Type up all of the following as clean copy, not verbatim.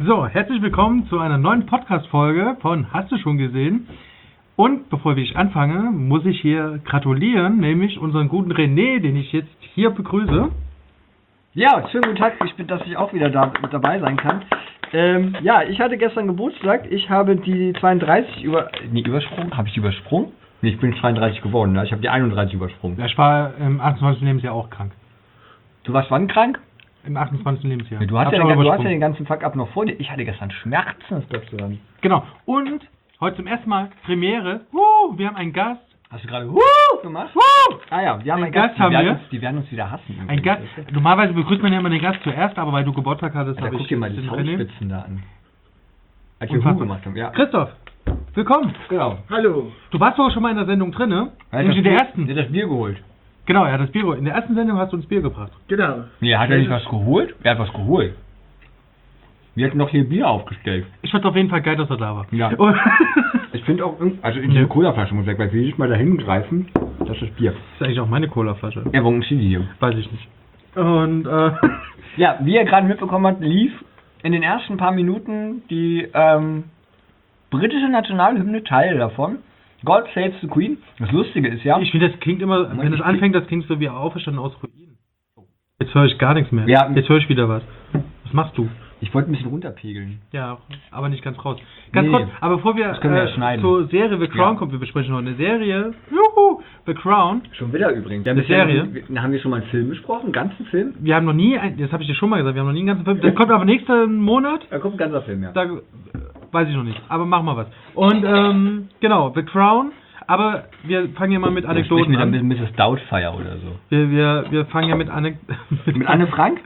So, herzlich willkommen zu einer neuen Podcast-Folge von Hast du schon gesehen? Und bevor ich anfange, muss ich hier gratulieren, nämlich unseren guten René, den ich jetzt hier begrüße. Ja, schönen guten Tag, dass ich auch wieder dabei sein kann. Ja, ich hatte gestern Geburtstag, ich habe die 32 übersprungen. Habe ich die übersprungen? Nee, ich bin 32 geworden, ne? Ich habe die 31 übersprungen. Ja, ich war im 28. Lebensjahr auch krank. Du warst wann krank? Im 28. Lebensjahr. Ja, du hast ja den ganzen Fuck-up noch vor dir. Ich hatte gestern Schmerzen, das glaubst du dann. Genau, und heute zum ersten Mal Premiere. Wir haben einen Gast. Hast du gerade gemacht? Ah ja, wir haben einen Gast. Die werden uns wieder hassen. Ein Gast. Normalerweise begrüßt man ja immer den Gast zuerst, aber weil du Geburtstag hattest, habe ich... Guck dir mal die Zaunspitzen da an. Als wir gemacht haben, ja. Christoph, willkommen. Genau. Hallo. Du warst doch schon mal in der Sendung drin, ne? Nämlich in der ersten. Der hat das Bier geholt. Genau, er hat das Bier geholt. In der ersten Sendung hast du uns Bier gebracht. Genau. Nee, hat er nicht was geholt? Er hat was geholt. Wir hatten noch hier Bier aufgestellt. Ich fand es auf jeden Fall geil, dass er da war. Ja. Ich finde auch, also in die Colaflasche muss weg, weil wir jedes Mal da hingreifen, das ist Bier. Das ist eigentlich auch meine Colaflasche. Ja, warum steht die hier? Weiß ich nicht. Und, ja, wie ihr gerade mitbekommen habt, lief in den ersten paar Minuten die britische Nationalhymne, Teil davon. God Save the Queen. Das Lustige ist ja... Ich finde, das klingt immer, wenn es anfängt, das klingt so wie auferstanden aus Ruinen. Jetzt höre ich gar nichts mehr. Ja. Jetzt höre ich wieder was. Was machst du? Ich wollte ein bisschen runterpegeln. Ja, aber nicht ganz raus. Ganz kurz, aber bevor wir zur Serie The Crown kommen, wir besprechen heute eine Serie. Juhu! The Crown. Schon wieder übrigens. Eine Serie. Haben wir schon mal einen Film besprochen? Einen ganzen Film? Wir haben noch nie, das habe ich dir schon mal gesagt, wir haben noch nie einen ganzen Film. Der kommt aber nächsten Monat. Da kommt ein ganzer Film, ja. Da weiß ich noch nicht, aber machen wir was. Und genau, The Crown. Aber wir fangen ja mal mit Anekdoten an. Mit Mrs. Doubtfire oder so. Wir fangen ja mit Anne Frank?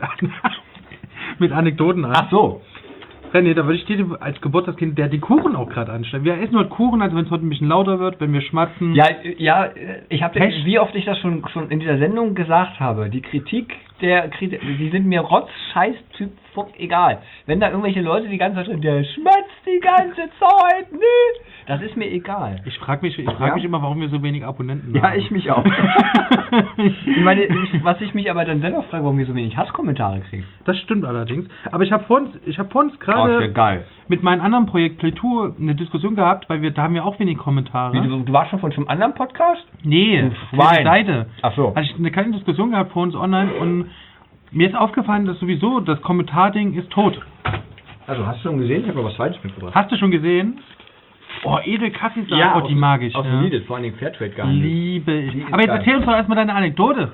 Mit Anekdoten an. Ach so. René, da würde ich dir als Geburtstagskind, der die Kuchen auch gerade anstellen. Wir essen heute Kuchen, also wenn es heute ein bisschen lauter wird, wenn wir schmatzen. Ja, ich habe, wie oft ich das schon in dieser Sendung gesagt habe, die die sind mir rotzscheiß-Typ, egal. Wenn da irgendwelche Leute die ganze Zeit drin, der schmatzt die ganze Zeit, das ist mir egal. Ich frage mich immer, warum wir so wenig Abonnenten haben. Ja, ich mich auch. Was ich mich aber dann selber frage, warum wir so wenig Hasskommentare kriegen. Das stimmt allerdings. Aber ich habe vorhin gerade mit meinem anderen Projekt Playtour eine Diskussion gehabt, weil da haben wir auch wenig Kommentare. Wie, du warst schon von einem anderen Podcast? Nee, von der Seite. Ach so. Also ich eine kleine Diskussion gehabt vor uns online und mir ist aufgefallen, dass sowieso das Kommentarding ist tot. Also hast du schon gesehen? Ich habe noch was Falsches mitgebracht. Hast du schon gesehen? Oh, Edelkaffeesache, ja, die mag ich. Aus dem Lidl, vor allem Fairtrade gehandelt. Liebe ich. Aber jetzt erzähl uns doch erstmal deine Anekdote.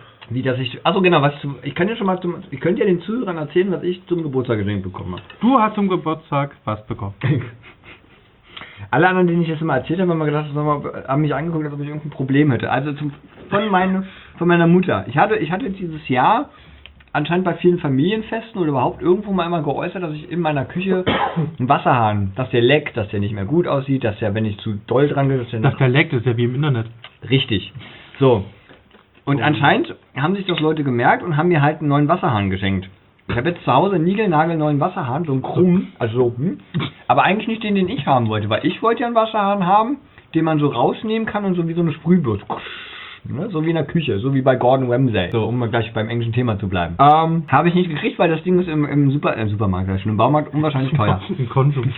Ich könnte ja den Zuhörern erzählen, was ich zum Geburtstag geschenkt bekommen habe. Du hast zum Geburtstag was bekommen? Alle anderen, denen ich das immer erzählt habe, haben mir gedacht, haben mich angeguckt, als ob ich irgendein Problem hätte. Also von meiner Mutter. Ich hatte dieses Jahr anscheinend bei vielen Familienfesten oder überhaupt irgendwo mal immer geäußert, dass ich in meiner Küche einen Wasserhahn, dass der leckt, dass der nicht mehr gut aussieht, dass der, wenn ich zu doll dran gehe, dass der leckt, ist ja wie im Internet. Richtig. So. Und anscheinend haben sich das Leute gemerkt und haben mir halt einen neuen Wasserhahn geschenkt. Ich habe jetzt zu Hause einen niegelnagelneuen Wasserhahn, so einen krumm, aber eigentlich nicht den ich haben wollte, weil ich wollte ja einen Wasserhahn haben, den man so rausnehmen kann und so wie so eine Sprühbürste. Ne? So wie in der Küche, so wie bei Gordon Ramsay. So, um mal gleich beim englischen Thema zu bleiben. Habe ich nicht gekriegt, weil das Ding ist im Supermarkt, also im Baumarkt, unwahrscheinlich teuer. Ein Konsum.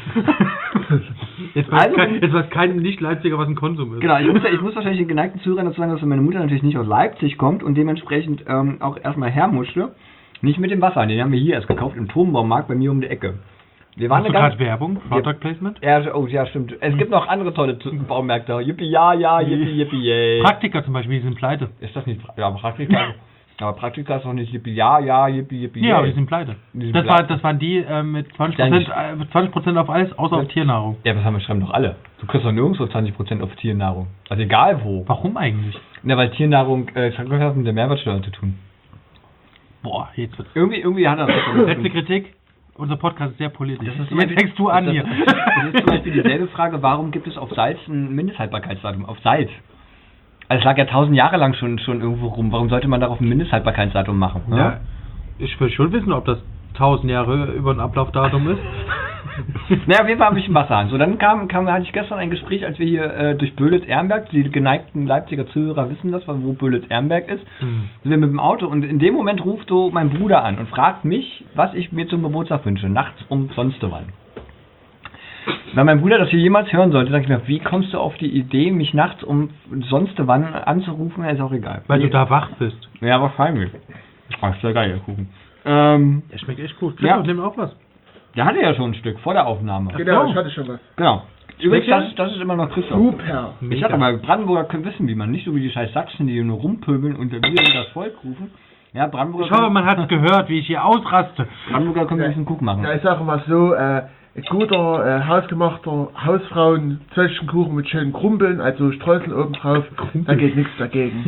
Jetzt weiß kein Nicht-Leipziger, was ein Konsum ist. Genau, ich muss wahrscheinlich den geneigten Zuhörern dazu sagen, dass meine Mutter natürlich nicht aus Leipzig kommt und dementsprechend auch erstmal her musste. Nicht mit dem Wasser, den haben wir hier erst gekauft im Turmbaumarkt bei mir um die Ecke. Hast du gerade Werbung? Product Placement? Ja, stimmt. Es gibt noch andere tolle Baumärkte. Yippie, ja, yippie, yay. Praktika zum Beispiel, die sind pleite. Ist das nicht? Ja, Praktika. Aber Praktika ist doch nicht yippie, ja, yippie, yay. Ja, aber die sind pleite. Das waren die mit 20% auf alles, außer auf Tiernahrung. Ja, das schreiben doch alle. Du kriegst doch nirgendwo 20% auf Tiernahrung. Also egal wo. Warum eigentlich? Na, weil Tiernahrung hat mit der Mehrwertsteuer zu tun. Boah, jetzt wird's. Irgendwie hat das. Letzte Kritik. Unser Podcast ist sehr politisch. Jetzt fängst du an hier. Das ist zum Beispiel dieselbe Frage, warum gibt es auf Salz ein Mindesthaltbarkeitsdatum? Auf Salz. Also es lag ja 1000 Jahre lang schon irgendwo rum. Warum sollte man darauf ein Mindesthaltbarkeitsdatum machen? Ja, ich will schon wissen, ob das 1000 Jahre über ein Ablaufdatum ist. Naja, auf jeden Fall habe ich einen Wasserhahn. So, dann hatte ich gestern ein Gespräch, als wir hier durch Böhlitz-Ehrenberg, die geneigten Leipziger Zuhörer wissen das, wo Böhlitz-Ehrenberg ist, sind wir mit dem Auto und in dem Moment ruft so mein Bruder an und fragt mich, was ich mir zum Geburtstag wünsche, nachts um sonst wann. Wenn mein Bruder das hier jemals hören sollte, sag ich mir, wie kommst du auf die Idee, mich nachts um sonst wann anzurufen? Ist auch egal. Weil du da wach bist. Ja, wahrscheinlich. Oh, ist ja geil, der Kuchen. Der schmeckt echt gut. Ja. Nimm auch was. Der hatte ja schon ein Stück vor der Aufnahme. Genau, ich hatte schon was. Genau. Übrigens, das ist immer noch Christoph. Super. Ich sag aber, Brandenburger können wissen, wie man, nicht so wie die scheiß Sachsen, die nur rumpöbeln und wir das Volk rufen. Ja, Brandenburger. Ich hoffe, man hat es gehört, wie ich hier ausraste. Brandenburger können ein bisschen Kuchen machen. Ja, ich sage mal so, ein guter, hausgemachter Hausfrauen-Zwetschgenkuchen mit schönen Krumpeln, also Streusel oben drauf, da geht nichts dagegen.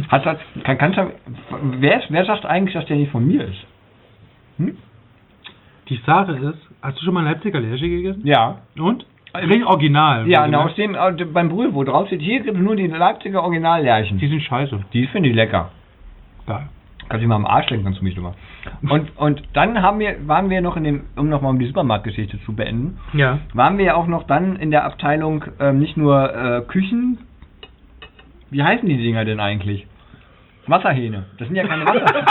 Wer sagt eigentlich, dass der nicht von mir ist? Die Sache ist, hast du schon mal Leipziger Lerche gegessen? Ja. Und? Richtig original. Ja, aus dem, beim Brühl, wo drauf steht, hier gibt es nur die Leipziger Originallärchen. Die sind scheiße. Die finde ich lecker. Ja. Kannst du mal am Arsch lenken, kannst du mich nochmal. Und dann waren wir noch um die Supermarktgeschichte zu beenden, Ja. waren wir ja auch noch dann in der Abteilung nicht nur Küchen, wie heißen die Dinger denn eigentlich? Wasserhähne. Das sind ja keine Wasserhähne.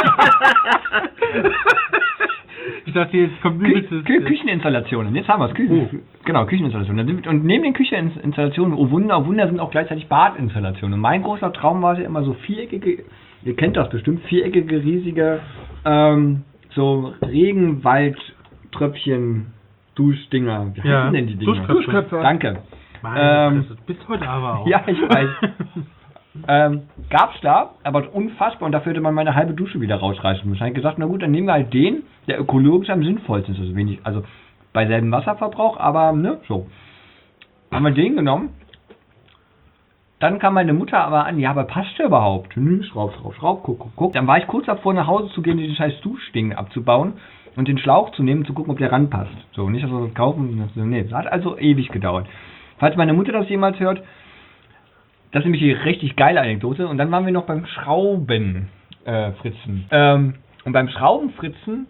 Ich dachte, jetzt kommt übelstes... Kücheninstallationen. Jetzt haben wir es. Genau, Kücheninstallationen. Und neben den Kücheninstallationen, oh Wunder, sind auch gleichzeitig Badinstallationen. Und mein großer Traum war ja immer so viereckige, ihr kennt das bestimmt, viereckige, riesige, so Regenwaldtröpfchen, Duschdinger. Wie heißen denn die Dinger? Duschköpfe. Danke. Mann, das bist heute aber auch. Ja, ich weiß. Gab's da, aber unfassbar, und dafür hätte man meine halbe Dusche wieder rausreißen müssen. Ich habe gesagt, na gut, dann nehmen wir halt den, der ökologisch am sinnvollsten ist. Also bei selben Wasserverbrauch, aber ne, so. Haben wir den genommen. Dann kam meine Mutter aber an, ja, aber passt der überhaupt? Schraub, guck. Dann war ich kurz davor, nach Hause zu gehen, die scheiß Duschding abzubauen und den Schlauch zu nehmen, zu gucken, ob der ranpasst. So, nicht, dass wir das kaufen. Nee, das hat also ewig gedauert. Falls meine Mutter das jemals hört, das ist nämlich die richtig geile Anekdote. Und dann waren wir noch beim Schraubenfritzen. Und beim Schraubenfritzen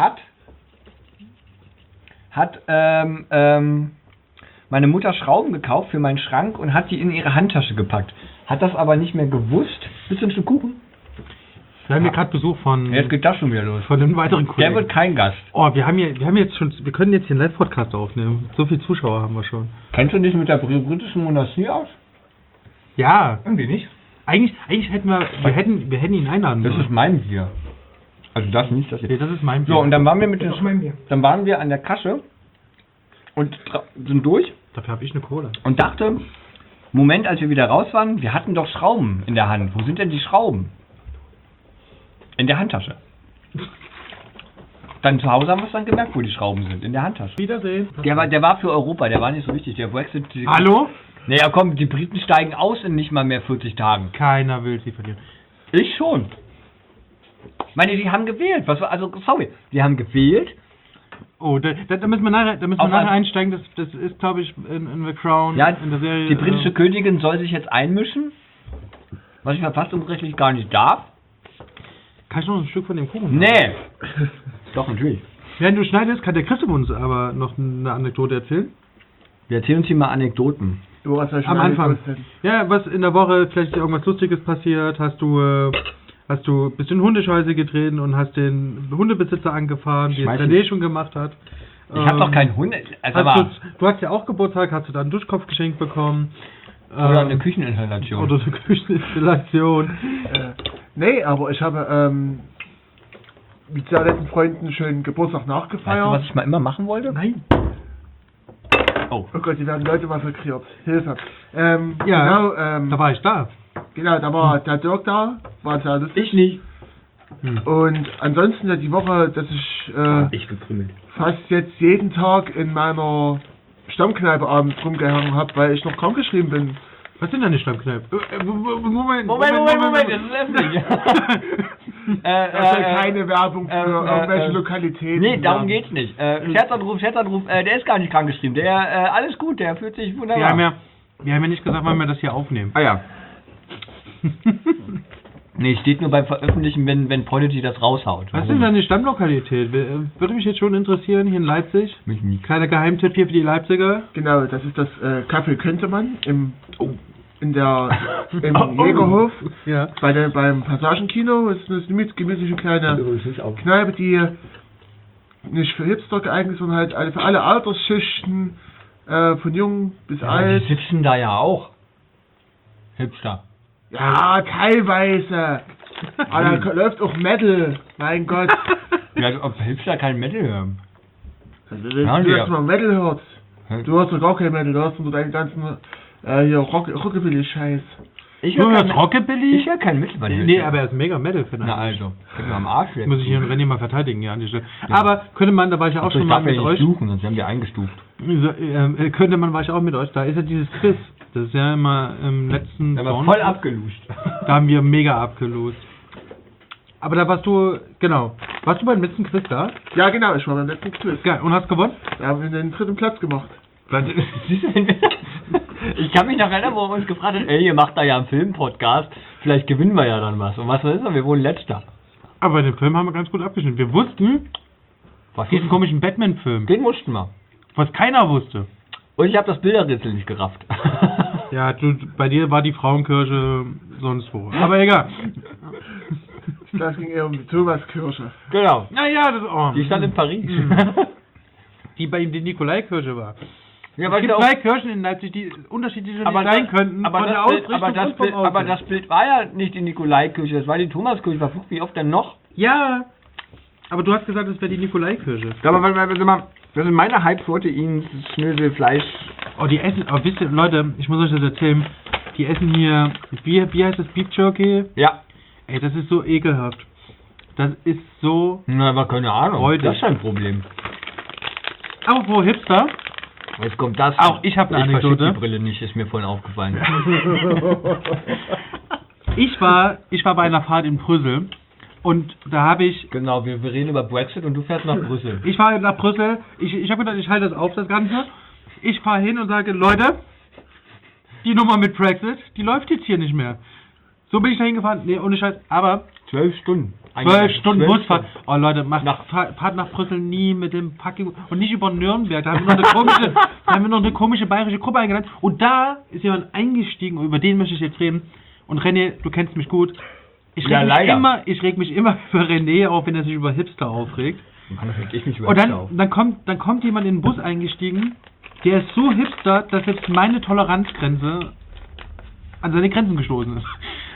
hat meine Mutter Schrauben gekauft für meinen Schrank und hat die in ihre Handtasche gepackt. Hat das aber nicht mehr gewusst. Willst du ein Stück Kuchen? Wir haben hier gerade Besuch von... Jetzt geht das schon wieder los. Von einem weiteren Kollegen. Der wird kein Gast. Oh, wir können jetzt hier einen Live-Podcast aufnehmen. So viele Zuschauer haben wir schon. Kennst du dich mit der britischen Monarchie aus? Ja. Irgendwie nicht. Eigentlich hätten wir hätten ihn einladen Das sollen. ist mein Bier. Also das nicht, das hier. Nee, das ist mein Bier. So, und dann waren wir Dann waren wir an der Kasse und sind durch Dafür habe ich eine Cola. und dachte, Moment, als wir wieder raus waren, wir hatten doch Schrauben in der Hand. Wo sind denn die Schrauben? In der Handtasche. Dann zu Hause haben wir es dann gemerkt, wo die Schrauben sind. In der Handtasche. Wiedersehen. Der war für Europa, der war nicht so wichtig. Der Brexit... Hallo? Naja, komm, die Briten steigen aus in nicht mal mehr 40 Tagen. Keiner will sie verlieren. Ich schon. Ich meine, die haben gewählt. Die haben gewählt. Oh, da müssen wir nachher einsteigen. Das ist, glaube ich, in The Crown, Ja, in der Serie. die britische Königin soll sich jetzt einmischen, was ich verfassungsrechtlich gar nicht darf. Kann ich noch ein Stück von dem Kuchen? Nee. Doch, natürlich. Während du schneidest, kann der Christoph uns aber noch eine Anekdote erzählen. Wir erzählen uns hier mal Anekdoten. Du hast ja schon Am Anfang. angepostet. Ja, was in der Woche vielleicht irgendwas Lustiges passiert, bist du in Hundescheiße getreten und hast den Hundebesitzer angefahren, wie es Schmeiß René schon gemacht hat. Ich habe doch keinen Hund. Du hast ja auch Geburtstag, hast du da einen Duschkopf geschenkt bekommen. Oder eine Kücheninstallation. Oder eine Kücheninstallation. Nee, aber ich habe mit sehr netten Freunden einen schönen Geburtstag Weißt du, nachgefeiert. was ich mal immer machen wollte? Nein. Oh. Oh Gott, die werden Leute massakriert. Hilfe. Ja, Genau, da war ich da. genau, da war der Dirk da, war sehr lustig. Ich nicht. Und ansonsten ja die Woche, dass ich Ich gekrümmelt. fast jetzt jeden Tag in meiner Stammkneipe abends rumgehangen habe, weil ich noch krankgeschrieben bin. Was sind deine Stammkneipen? Moment. Das ist lästig. Das soll keine Werbung für irgendwelche Lokalitäten. Nee, darum sein. geht's nicht. Scherzanruf, der ist gar nicht krankgeschrieben. Der, alles gut, der fühlt sich wunderbar. Wir haben ja nicht gesagt, wann wir das hier aufnehmen. Ah ja. Nee, steht nur beim Veröffentlichen, wenn Prodigy das raushaut. Was ist denn deine Stammlokalität? Würde mich jetzt schon interessieren, hier in Leipzig. Mich nicht. Kleiner Geheimtipp hier für die Leipziger. Genau, das ist das Café Könntemann im Jägerhof. Ja. Beim Passagenkino. Das ist eine gemütliche kleine Kneipe, die nicht für Hipster geeignet ist, sondern halt für alle Altersschichten, von jung bis alt. Die sitzen da ja auch. Hipster. Ja, teilweise. Aber da läuft auch Metal. Mein Gott. Ja, als ob Hipster kein Metal hören. Also, wenn du jetzt mal Metal hörst, du hörst doch gar kein Metal, du hörst nur deinen ganzen hier Rockabilly-Scheiß. Ich Du höre hörst Rockabilly? Ich höre kein Metal bei dir. Nee, aber er ist mega Metal, finde ich. Na also, gib mir am Arsch weg. Muss ich hier René mal verteidigen, ja, an die Stelle. Aber könnte man, da war ich ja auch schon mal mit euch. Suchen, sonst haben wir eingestuft. Könnte man, war ich auch mit euch. Da ist ja dieses Quiz. Das ist ja immer im letzten Da haben wir voll abgeluscht. Da haben wir mega abgelost. Aber da warst du, genau. Warst du beim letzten Quiz da? Ja, genau, ich war beim letzten Quiz. Geil. Und hast gewonnen? Da haben wir den 3. Platz gemacht. Siehst du, ich kann mich noch erinnern, wo er uns gefragt hat, ey, ihr macht da ja einen Film-Podcast, vielleicht gewinnen wir ja dann was. Und was ist das? Wir wurden letzter. Aber bei dem Film haben wir ganz gut abgeschnitten. Wir wussten, diesen komischen Batman-Film, Den mussten wir. was keiner wusste. Und ich habe das Bilderrätsel nicht gerafft. Ja, bei dir war die Frauenkirche sonst wo. Aber egal. Das ging eher um die Thomaskirche. Genau. Naja, das Die stand in Paris. die bei ihm die Nikolaikirche war. Ja, Es weil gibt auch, zwei Kirchen in Leipzig, die unterschiedlich aber sein das, könnten. aber, von das der Bild, Ausrichtung aber, das und vom Bild, aber Aussehen. das Bild war ja nicht die Nikolaikirche, das war die Thomaskirche. Verflucht, wie oft denn noch? Ja, aber du hast gesagt, es wäre die Nikolaikirche. Ja, aber das sind meine Halbproteins, Schnösel, Fleisch. Oh, die essen, oh, wisst ihr, Leute, ich muss euch das erzählen. Die essen hier, wie heißt das, Beef Jerky? Ja. Ey, das ist so ekelhaft. Das ist so... Na, aber keine Ahnung. Freudig. Das ist ein Problem. Apropos Hipster, Jetzt kommt das. Auch ich habe eine Ich Anekdote. verschieb die Brille nicht, ist mir vorhin aufgefallen. ich war bei einer Fahrt in Brüssel und da habe ich... Genau, wir reden über Brexit und du fährst nach Brüssel. Ich fahre nach Brüssel, ich habe gedacht, ich halte das auf, das Ganze. Ich fahre hin und sage, Leute, die Nummer mit Brexit, die läuft jetzt hier nicht mehr. So bin ich da hingefahren, nee, ohne Scheiß, aber 12 Stunden. 12 Stunden Busfahrt. Stunden. Oh Leute, fahrt nach Brüssel nie mit dem fucking... Und nicht über Nürnberg, da haben wir noch eine komische bayerische Gruppe eingeladen. Und da ist jemand eingestiegen, und über den möchte ich jetzt reden. Und René, du kennst mich gut. Ich reg mich immer über René auf, wenn er sich über Hipster aufregt. Mann, das reg ich mich über Und Hipster auf. dann kommt jemand in den Bus eingestiegen, der ist so hipster, dass jetzt meine Toleranzgrenze an seine Grenzen gestoßen ist.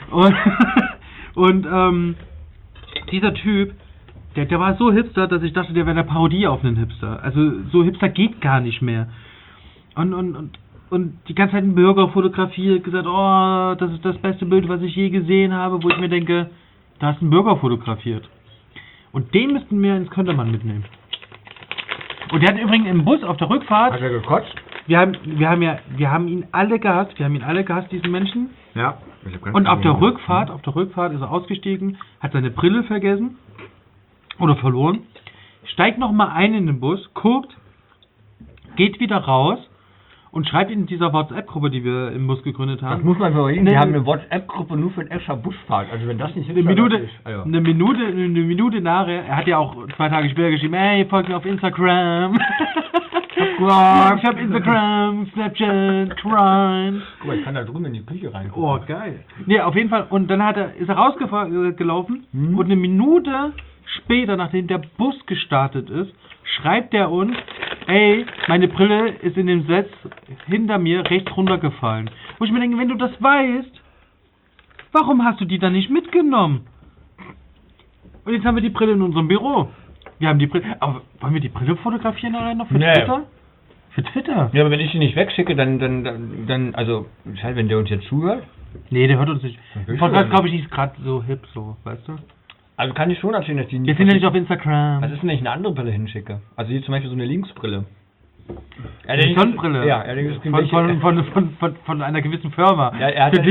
Und dieser Typ, der war so hipster, dass ich dachte, der wäre eine Parodie auf einen Hipster. Also so hipster geht gar nicht mehr. Und die ganze Zeit einen Bürger fotografiert, gesagt, oh, das ist das beste Bild, was ich je gesehen habe, wo ich mir denke, da hast du einen Bürger fotografiert. Und den müssten wir ins Könntermann mitnehmen. Und der hat übrigens im Bus auf der Rückfahrt... Hat er gekotzt? Wir haben ihn alle gehasst, diesen Menschen. Ja. Und auf der Rückfahrt ist er ausgestiegen, hat seine Brille vergessen oder verloren, steigt nochmal ein in den Bus, guckt, geht wieder raus und schreibt in dieser WhatsApp-Gruppe, die wir im Bus gegründet haben. Das muss man verstehen. Wir haben eine WhatsApp-Gruppe nur für eine extra Busfahrt. Also wenn das nicht eine Minute nachher, er hat ja auch 2 Tage später geschrieben, hey, folgt mir auf Instagram. Ich hab Instagram, Snapchat, Crime. Guck mal, ich kann da drüben in die Küche rein. Oh, geil. Nee, auf jeden Fall. Und dann ist er rausgelaufen und eine Minute später, nachdem der Bus gestartet ist, schreibt er uns, ey, meine Brille ist in dem Sitz hinter mir rechts runtergefallen. Wo ich mir denke, wenn du das weißt, warum hast du die dann nicht mitgenommen? Und jetzt haben wir die Brille in unserem Büro. Wir haben die Brille. Aber wollen wir die Brille fotografieren nachher noch für Twitter? Für Twitter? Ja, aber wenn ich die nicht wegschicke, dann also, wenn der uns jetzt zuhört. Nee, der hört uns nicht. Der Podcast, glaube ich, nicht gerade so hip, so, weißt du? Also kann ich schon erzählen, dass die nicht... Wir sind ja nicht auf Instagram. Was ist denn, wenn ich eine andere Brille hinschicke? Also hier zum Beispiel so eine Linksbrille. Eine Sonnenbrille? Ja, von einer gewissen Firma. Ja, er hat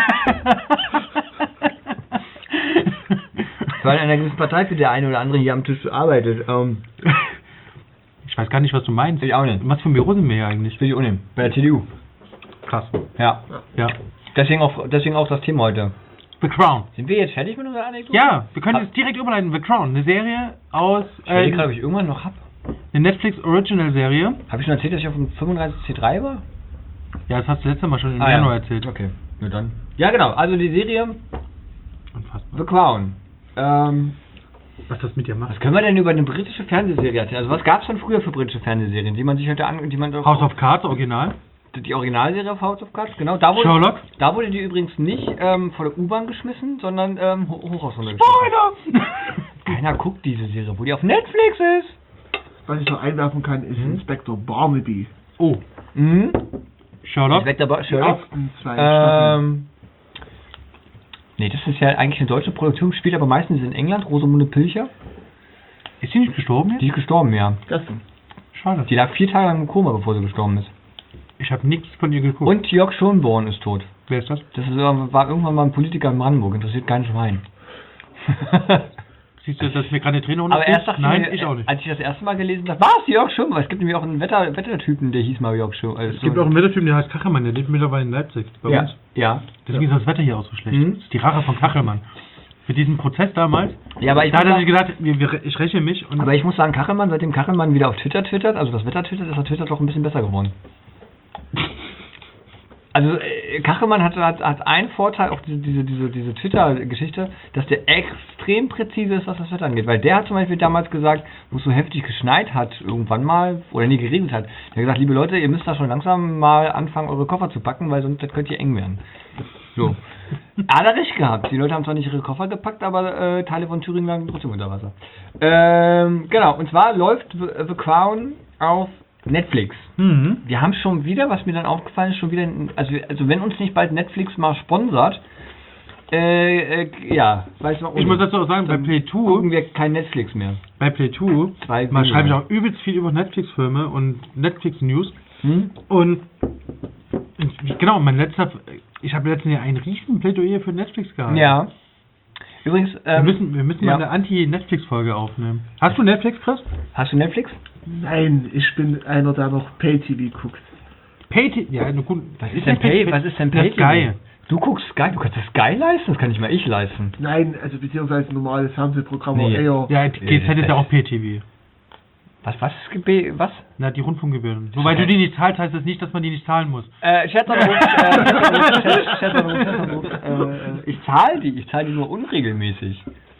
weil in einer gewissen Partei für der eine oder andere hier am Tisch arbeitet. Ich weiß gar nicht, was du meinst. Ich auch nicht. Was für ein Büro sind wir hier eigentlich? Will ich unnehmen. Bei der CDU. Krass. Ja. Ja. Deswegen auch das Thema heute. The Crown. Sind wir jetzt fertig mit unserer Anekdote? Ja, wir können jetzt direkt überleiten. The Crown, eine Serie aus... Ich überlege gerade, ob ich irgendwann noch habe. Eine Netflix-Original-Serie. Habe ich schon erzählt, dass ich auf dem 35C3 war? Ja, das hast du letztes Mal schon im Januar erzählt. Okay, nur dann. Ja, genau. Also die Serie Unfassbar. The Crown. Was das mit dir macht. Was können wir denn über eine britische Fernsehserie erzählen? Also was gab es denn früher für britische Fernsehserien, die man sich heute die man House of Cards, Original. Die Originalserie auf House of Cards, genau. Da wurde, Sherlock. Da wurde die übrigens nicht vor der U-Bahn geschmissen, sondern Hochhausrunde geschmissen. Spoiler! Keiner guckt diese Serie, wo die auf Netflix ist. Was ich noch einwerfen kann, ist Inspektor Barnaby. Oh. Mhm. Sherlock. Die Sherlock. ersten 2 Staffeln. Nee, das ist ja eigentlich eine deutsche Produktion, spielt aber meistens in England. Rosamunde Pilcher. Ist sie nicht gestorben jetzt? Die ist gestorben, ja. Gestern. Schade. Die lag 4 Tage lang im Koma, bevor sie gestorben ist. Ich habe nichts von ihr geguckt. Und Jörg Schönborn ist tot. Wer ist das? Das war irgendwann mal ein Politiker in Brandenburg, interessiert kein Schwein. Siehst du, dass mir gerade eine Träne Aber erst dachte Nein, mir, ich auch nicht. als ich das erste Mal gelesen habe, was, Jörg Schönborn? Es gibt nämlich auch einen Wettertypen, der hieß mal Jörg Schönborn. Es gibt auch einen Wettertypen, der heißt Kachelmann, der lebt mittlerweile in Leipzig. Bei ja, uns. ja. Deswegen ist das Wetter hier auch so schlecht. Mhm. Das ist die Rache von Kachelmann. Für diesen Prozess damals, Ja, aber ich da hat muss er sich sagen, gedacht, ich räche mich. Und aber ich muss sagen, Kachelmann, seitdem Kachelmann wieder auf Twitter twittert, also das Wetter twittert, ist der Twitter doch ein bisschen besser geworden. Also Kachelmann hat einen Vorteil, auch diese Twitter-Geschichte, dass der extrem präzise ist, was das Wetter angeht. Weil der hat zum Beispiel damals gesagt, wo es so heftig geschneit hat, irgendwann mal, oder nie geregnet hat, der hat gesagt, liebe Leute, ihr müsst da schon langsam mal anfangen, eure Koffer zu packen, weil sonst das könnte hier eng werden. So. Hat er recht gehabt. Die Leute haben zwar nicht ihre Koffer gepackt, aber Teile von Thüringen lagen trotzdem unter Wasser. Genau, und zwar läuft The Crown auf Netflix. Mhm. Wir haben schon wieder, was mir dann aufgefallen ist, schon wieder, also wenn uns nicht bald Netflix mal sponsert, ja, weiß man. Ich muss dazu auch sagen, bei Play 2 gucken wir kein Netflix mehr. Bei Play 2 mal schreibe ich auch übelst viel über Netflix-Filme und Netflix-News. Und genau, ich habe letztens ja ein riesen Plädoyer für Netflix gehalten. Ja. Übrigens, wir müssen mal eine Anti-Netflix-Folge aufnehmen. Hast du Netflix, Chris? Hast du Netflix? Nein, ich bin einer, der noch Pay-TV guckt. Pay-TV? Ja, gut. Was ist denn Pay-TV? Sky. Du guckst Sky? Du kannst das Sky leisten? Das kann nicht mal ich leisten. Nein, also beziehungsweise normales Fernsehprogramm Nee. eher. Ja, GZ ist ja auch Pay-TV. Was? Na, die Rundfunkgebühren. Wobei du die nicht zahlst, heißt das nicht, dass man die nicht zahlen muss. Ich zahle die nur unregelmäßig.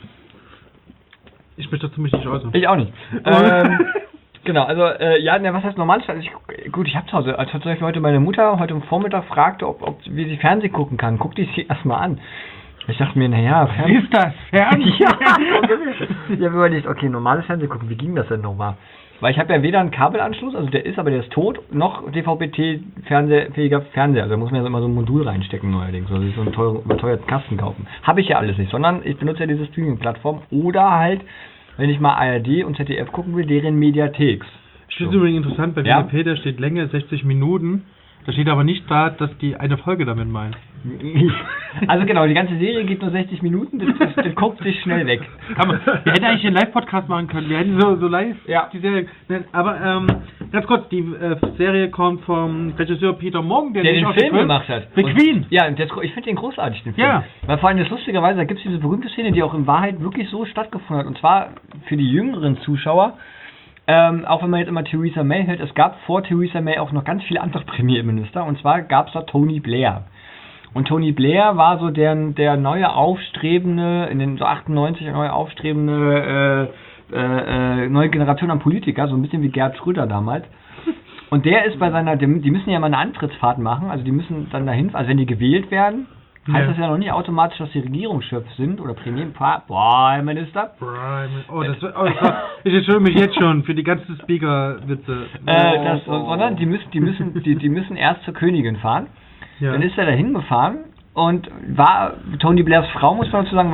Ich möchte dazu mich nicht äußern. Ich auch nicht. Genau, also, was heißt normales Fernsehen? Ich habe zu Hause, als zum Beispiel heute meine Mutter heute am Vormittag fragte, wie sie Fernsehen gucken kann, guck die sich erstmal an. Ich dachte mir, naja, Fernsehen. Ist das Fernsehen? Ich habe überlegt, okay, normales Fernsehen gucken, wie ging das denn nochmal? Weil ich habe ja weder einen Kabelanschluss, also der ist tot, noch DVB-T-fähiger Fernseher. Also da muss man ja immer so ein Modul reinstecken neuerdings, also so einen überteuerten Kasten kaufen. Habe ich ja alles nicht, sondern ich benutze ja diese Streaming-Plattform oder halt, wenn ich mal ARD und ZDF gucken will, deren Mediatheks. Ich finde es übrigens interessant, bei Wikipedia steht Länge 60 Minuten. Da steht aber nicht da, dass die eine Folge damit meint. Also genau, die ganze Serie geht nur 60 Minuten, das guckt sich schnell weg. Wir hätten eigentlich einen Live-Podcast machen können, wir hätten so live die Serie... Aber ganz kurz, die Serie kommt vom Regisseur Peter Morgan, der den Film gemacht hat. The Queen. Ja, ich finde den großartig, den Film. Ja. Weil vor allem das lustigerweise, da gibt es diese berühmte Szene, die auch in Wahrheit wirklich so stattgefunden hat. Und zwar für die jüngeren Zuschauer, auch wenn man jetzt immer Theresa May hört, es gab vor Theresa May auch noch ganz viele andere Premierminister. Und zwar gab es da Tony Blair. Und Tony Blair war so der neue aufstrebende, in den so 98 neue aufstrebende neue Generation an Politiker, so ein bisschen wie Gerhard Schröder damals. Und der ist die müssen ja mal eine Antrittsfahrt machen, also die müssen dann dahin, also wenn die gewählt werden, heißt das ja noch nicht automatisch, dass sie Regierungschef sind oder Premierminister. Ich entschuldige mich jetzt schon für die ganzen Speaker-Witze. Sondern die müssen erst zur Königin fahren. Ja. Dann ist er dahin gefahren und Tony Blairs Frau, muss man dazu sagen,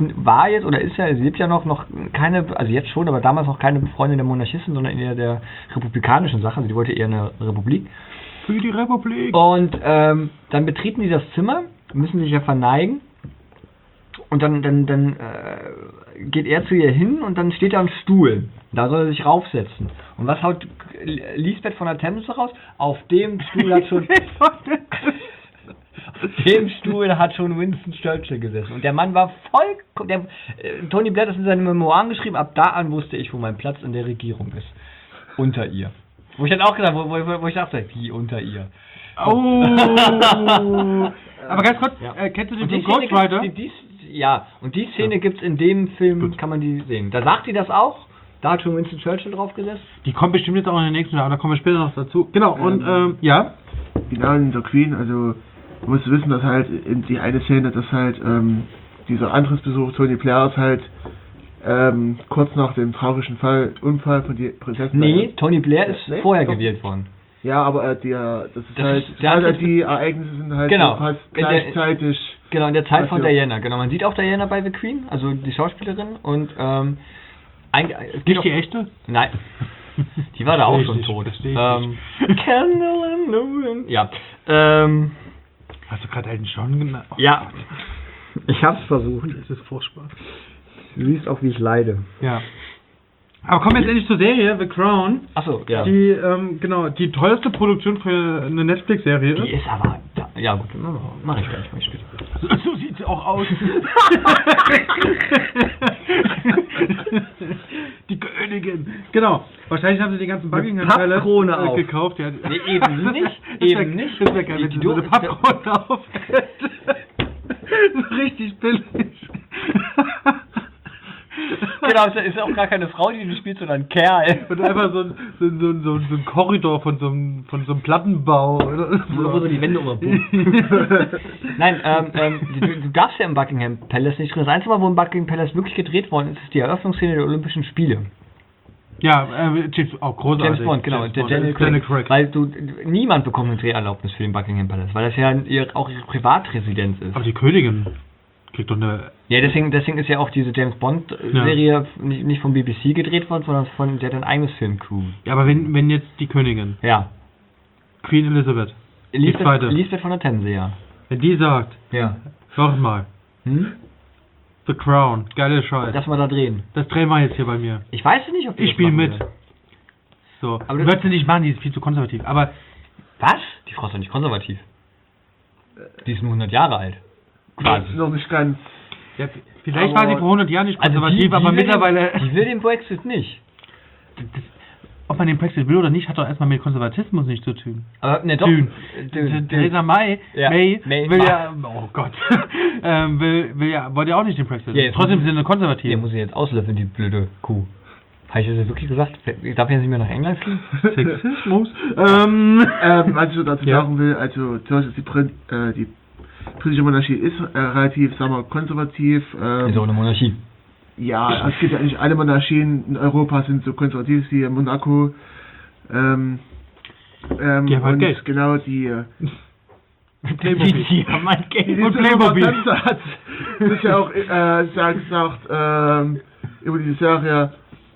sie lebt ja noch keine, also jetzt schon, aber damals noch keine Freundin der Monarchisten, sondern eher der republikanischen Sache, also die wollte eher eine Republik. Für die Republik! Und dann betreten die das Zimmer, müssen sich ja verneigen und dann geht er zu ihr hin und dann steht da ein Stuhl. Da soll er sich raufsetzen. Und was haut Lisbeth von der Themse raus? Auf dem Stuhl hat schon dem Stuhl hat schon Winston Churchill gesessen. Und der Mann war Tony Blair hat das in seinen Memoiren geschrieben, ab da an wusste ich, wo mein Platz in der Regierung ist. Unter ihr. Wo ich dann auch gesagt wo ich dachte, wie unter ihr? Oh! Aber ganz kurz, kennst du den Film Ghost Rider? Und die Szene gibt's in dem Film, kann man die sehen. Da sagt die das auch. Da hat schon Winston Churchill drauf gesessen. Die kommt bestimmt jetzt auch in den nächsten Jahren, da kommen wir später noch dazu. Genau, und ja. Genau, in der Queen, also du musst wissen, dass halt in die eine Szene, dass halt dieser Antrittsbesuch Tony Blair ist halt kurz nach dem tragischen Unfall von der Prinzessin. Nee, Tony Blair ist vorher gewählt worden. Ja, aber die Ereignisse sind halt fast gleichzeitig. Genau, in der Zeit von Diana. Genau, man sieht auch Diana bei The Queen, also die Schauspielerin. Und nicht die echte? Nein. Die war da auch schon tot. Candle in the wind. Ja. Hast du gerade Elton John genannt? Oh, ja. Ich hab's versucht. Das ist furchtbar. Du siehst auch, wie ich leide. Ja. Aber kommen wir jetzt endlich zur Serie, The Crown. Achso, ja. Die, die teuerste Produktion für eine Netflix-Serie ist. Die ist aber... Ja gut, mach ich gleich mal später. So sieht sie auch aus. Die Königin. Genau. Wahrscheinlich haben sie die ganzen Buckingham Palace gekauft. Ja. Nee, eben nicht. Eben nicht. Das wäre geil, wenn sie so eine Pappkrone aufhält. So richtig billig. Genau, es ist auch gar keine Frau, die du spielst, sondern ein Kerl. Und einfach so ein Korridor von so einem Plattenbau. Oder? Wo so die Wände umgebogen. Nein, du darfst ja im Buckingham Palace nicht drin. Das einzige Mal, wo im Buckingham Palace wirklich gedreht worden ist, ist die Eröffnungsszene der Olympischen Spiele. Ja, auch großartig. James Bond, genau. Der Daniel Craig. Weil niemand bekommt eine Dreherlaubnis für den Buckingham Palace, weil das ja auch ihre Privatresidenz ist. Aber die Königin kriegt doch eine... Ja, deswegen ist ja auch diese James Bond Serie nicht vom BBC gedreht worden, sondern der hat ein eigenes Filmcrew. Ja, aber wenn jetzt die Königin... Ja. Queen Elizabeth. Elisabeth von der Themse, ja. Wenn die sagt... Ja. Sag mal. The Crown. Geile Scheiße. Lass mal da drehen. Das drehen wir jetzt hier bei mir. Ich weiß nicht, ob die Ich spiele mit. Will. So. Aber du würdest sie nicht machen, die ist viel zu konservativ. Aber... Was? Die Frau ist doch nicht konservativ. Die ist nur 100 Jahre alt. Quasi. Noch nicht ganz. Ja, vielleicht war sie vor 100 Jahren nicht konservativ, aber mittlerweile... Die will den Brexit nicht. Ob man den Brexit will oder nicht, hat doch erstmal mit Konservatismus nichts zu tun. Aber ne, doch. Theresa May will ja... Oh Gott. wollte ja auch nicht den Brexit. Ja, trotzdem sind sie konservativ. Ja, muss ich jetzt auslöffeln, die blöde Kuh. Habe ich das jetzt wirklich gesagt? Ich darf jetzt nicht mehr nach England fliegen? Sexismus. Was ich dazu sagen will, also zuerst ist die britische Monarchie ist relativ, sagen wir, konservativ. Ist auch eine Monarchie. Ja, es gibt ja eigentlich alle Monarchien in Europa sind so konservativ wie Monaco. Die haben halt Geld. Genau, die Playmobil. Die haben halt Geld. Und Playmobil. Hat sich ja auch gesagt über die Serie,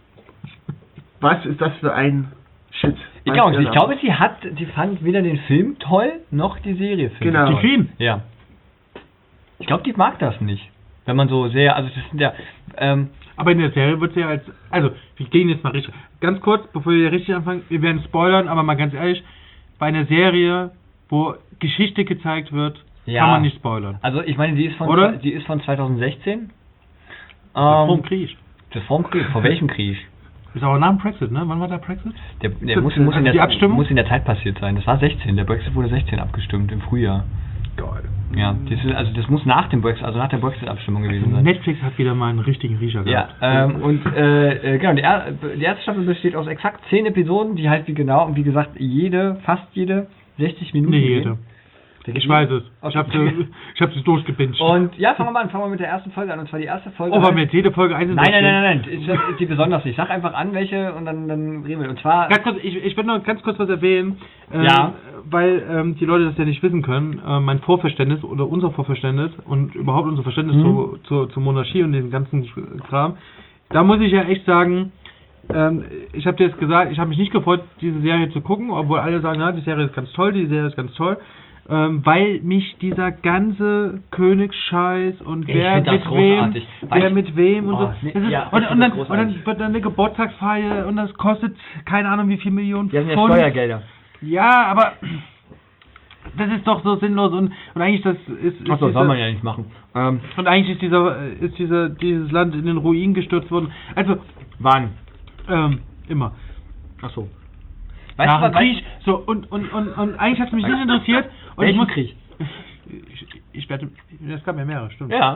was ist das für ein Shit? Ich glaube, sie fand weder den Film toll, noch die Serie genau. Die Queen? Ja. Ich glaube, die mag das nicht. Wenn man so sehr, also das sind ja... aber in der Serie wird sie ja also, wir gehen jetzt mal richtig... Ganz kurz, bevor wir richtig anfangen, wir werden spoilern, aber mal ganz ehrlich, bei einer Serie, wo Geschichte gezeigt wird, kann man nicht spoilern. Also, ich meine, die ist von 2016. Vor dem Krieg. Das vor dem Krieg. Vor welchem Krieg? Ist aber nach dem Brexit, ne? Wann war der Brexit? Der muss in der Zeit passiert sein. Das war 16. Der Brexit wurde 16 abgestimmt, im Frühjahr. Geil. Ja, das muss nach dem Brexit, also nach der Brexit-Abstimmung gewesen sein. Netflix hat wieder mal einen richtigen Riecher gehabt. Ja, genau, die erste Staffel besteht aus exakt 10 Episoden, die halt wie gesagt, fast jede 60 Minuten gehen. Ich weiß es. Ich hab es durchgebinged. Und ja, fangen wir mit der ersten Folge an. Und zwar die erste Folge... aber mit jede Folge einzeln... Nein. Das ist die besonders nicht. Sag einfach an, welche und dann reden wir. Und zwar... Ganz kurz, ich will noch ganz kurz was erwähnen. Ja. Weil die Leute das ja nicht wissen können. Mein Vorverständnis oder unser Vorverständnis und überhaupt unser Verständnis zur Monarchie und dem ganzen Kram. Da muss ich ja echt sagen... ich habe dir jetzt gesagt, ich habe mich nicht gefreut, diese Serie zu gucken, obwohl alle sagen, ja, die Serie ist ganz toll, weil mich dieser ganze Königsscheiß und wer mit wem und so. Und dann wird dann eine Geburtstagsfeier und das kostet keine Ahnung wie viel Millionen Pfund. Wir haben ja Steuergelder. Ja, aber das ist doch so sinnlos und eigentlich das ist Achso, soll man ja nicht machen. und eigentlich ist dieses Land in den Ruin gestürzt worden. Also Wann? immer. Achso. Nach dem Krieg. So und eigentlich hat es mich nicht interessiert. Und Welchen Krieg? Ich werde. Es gab ja mehrere, stimmt. Ja.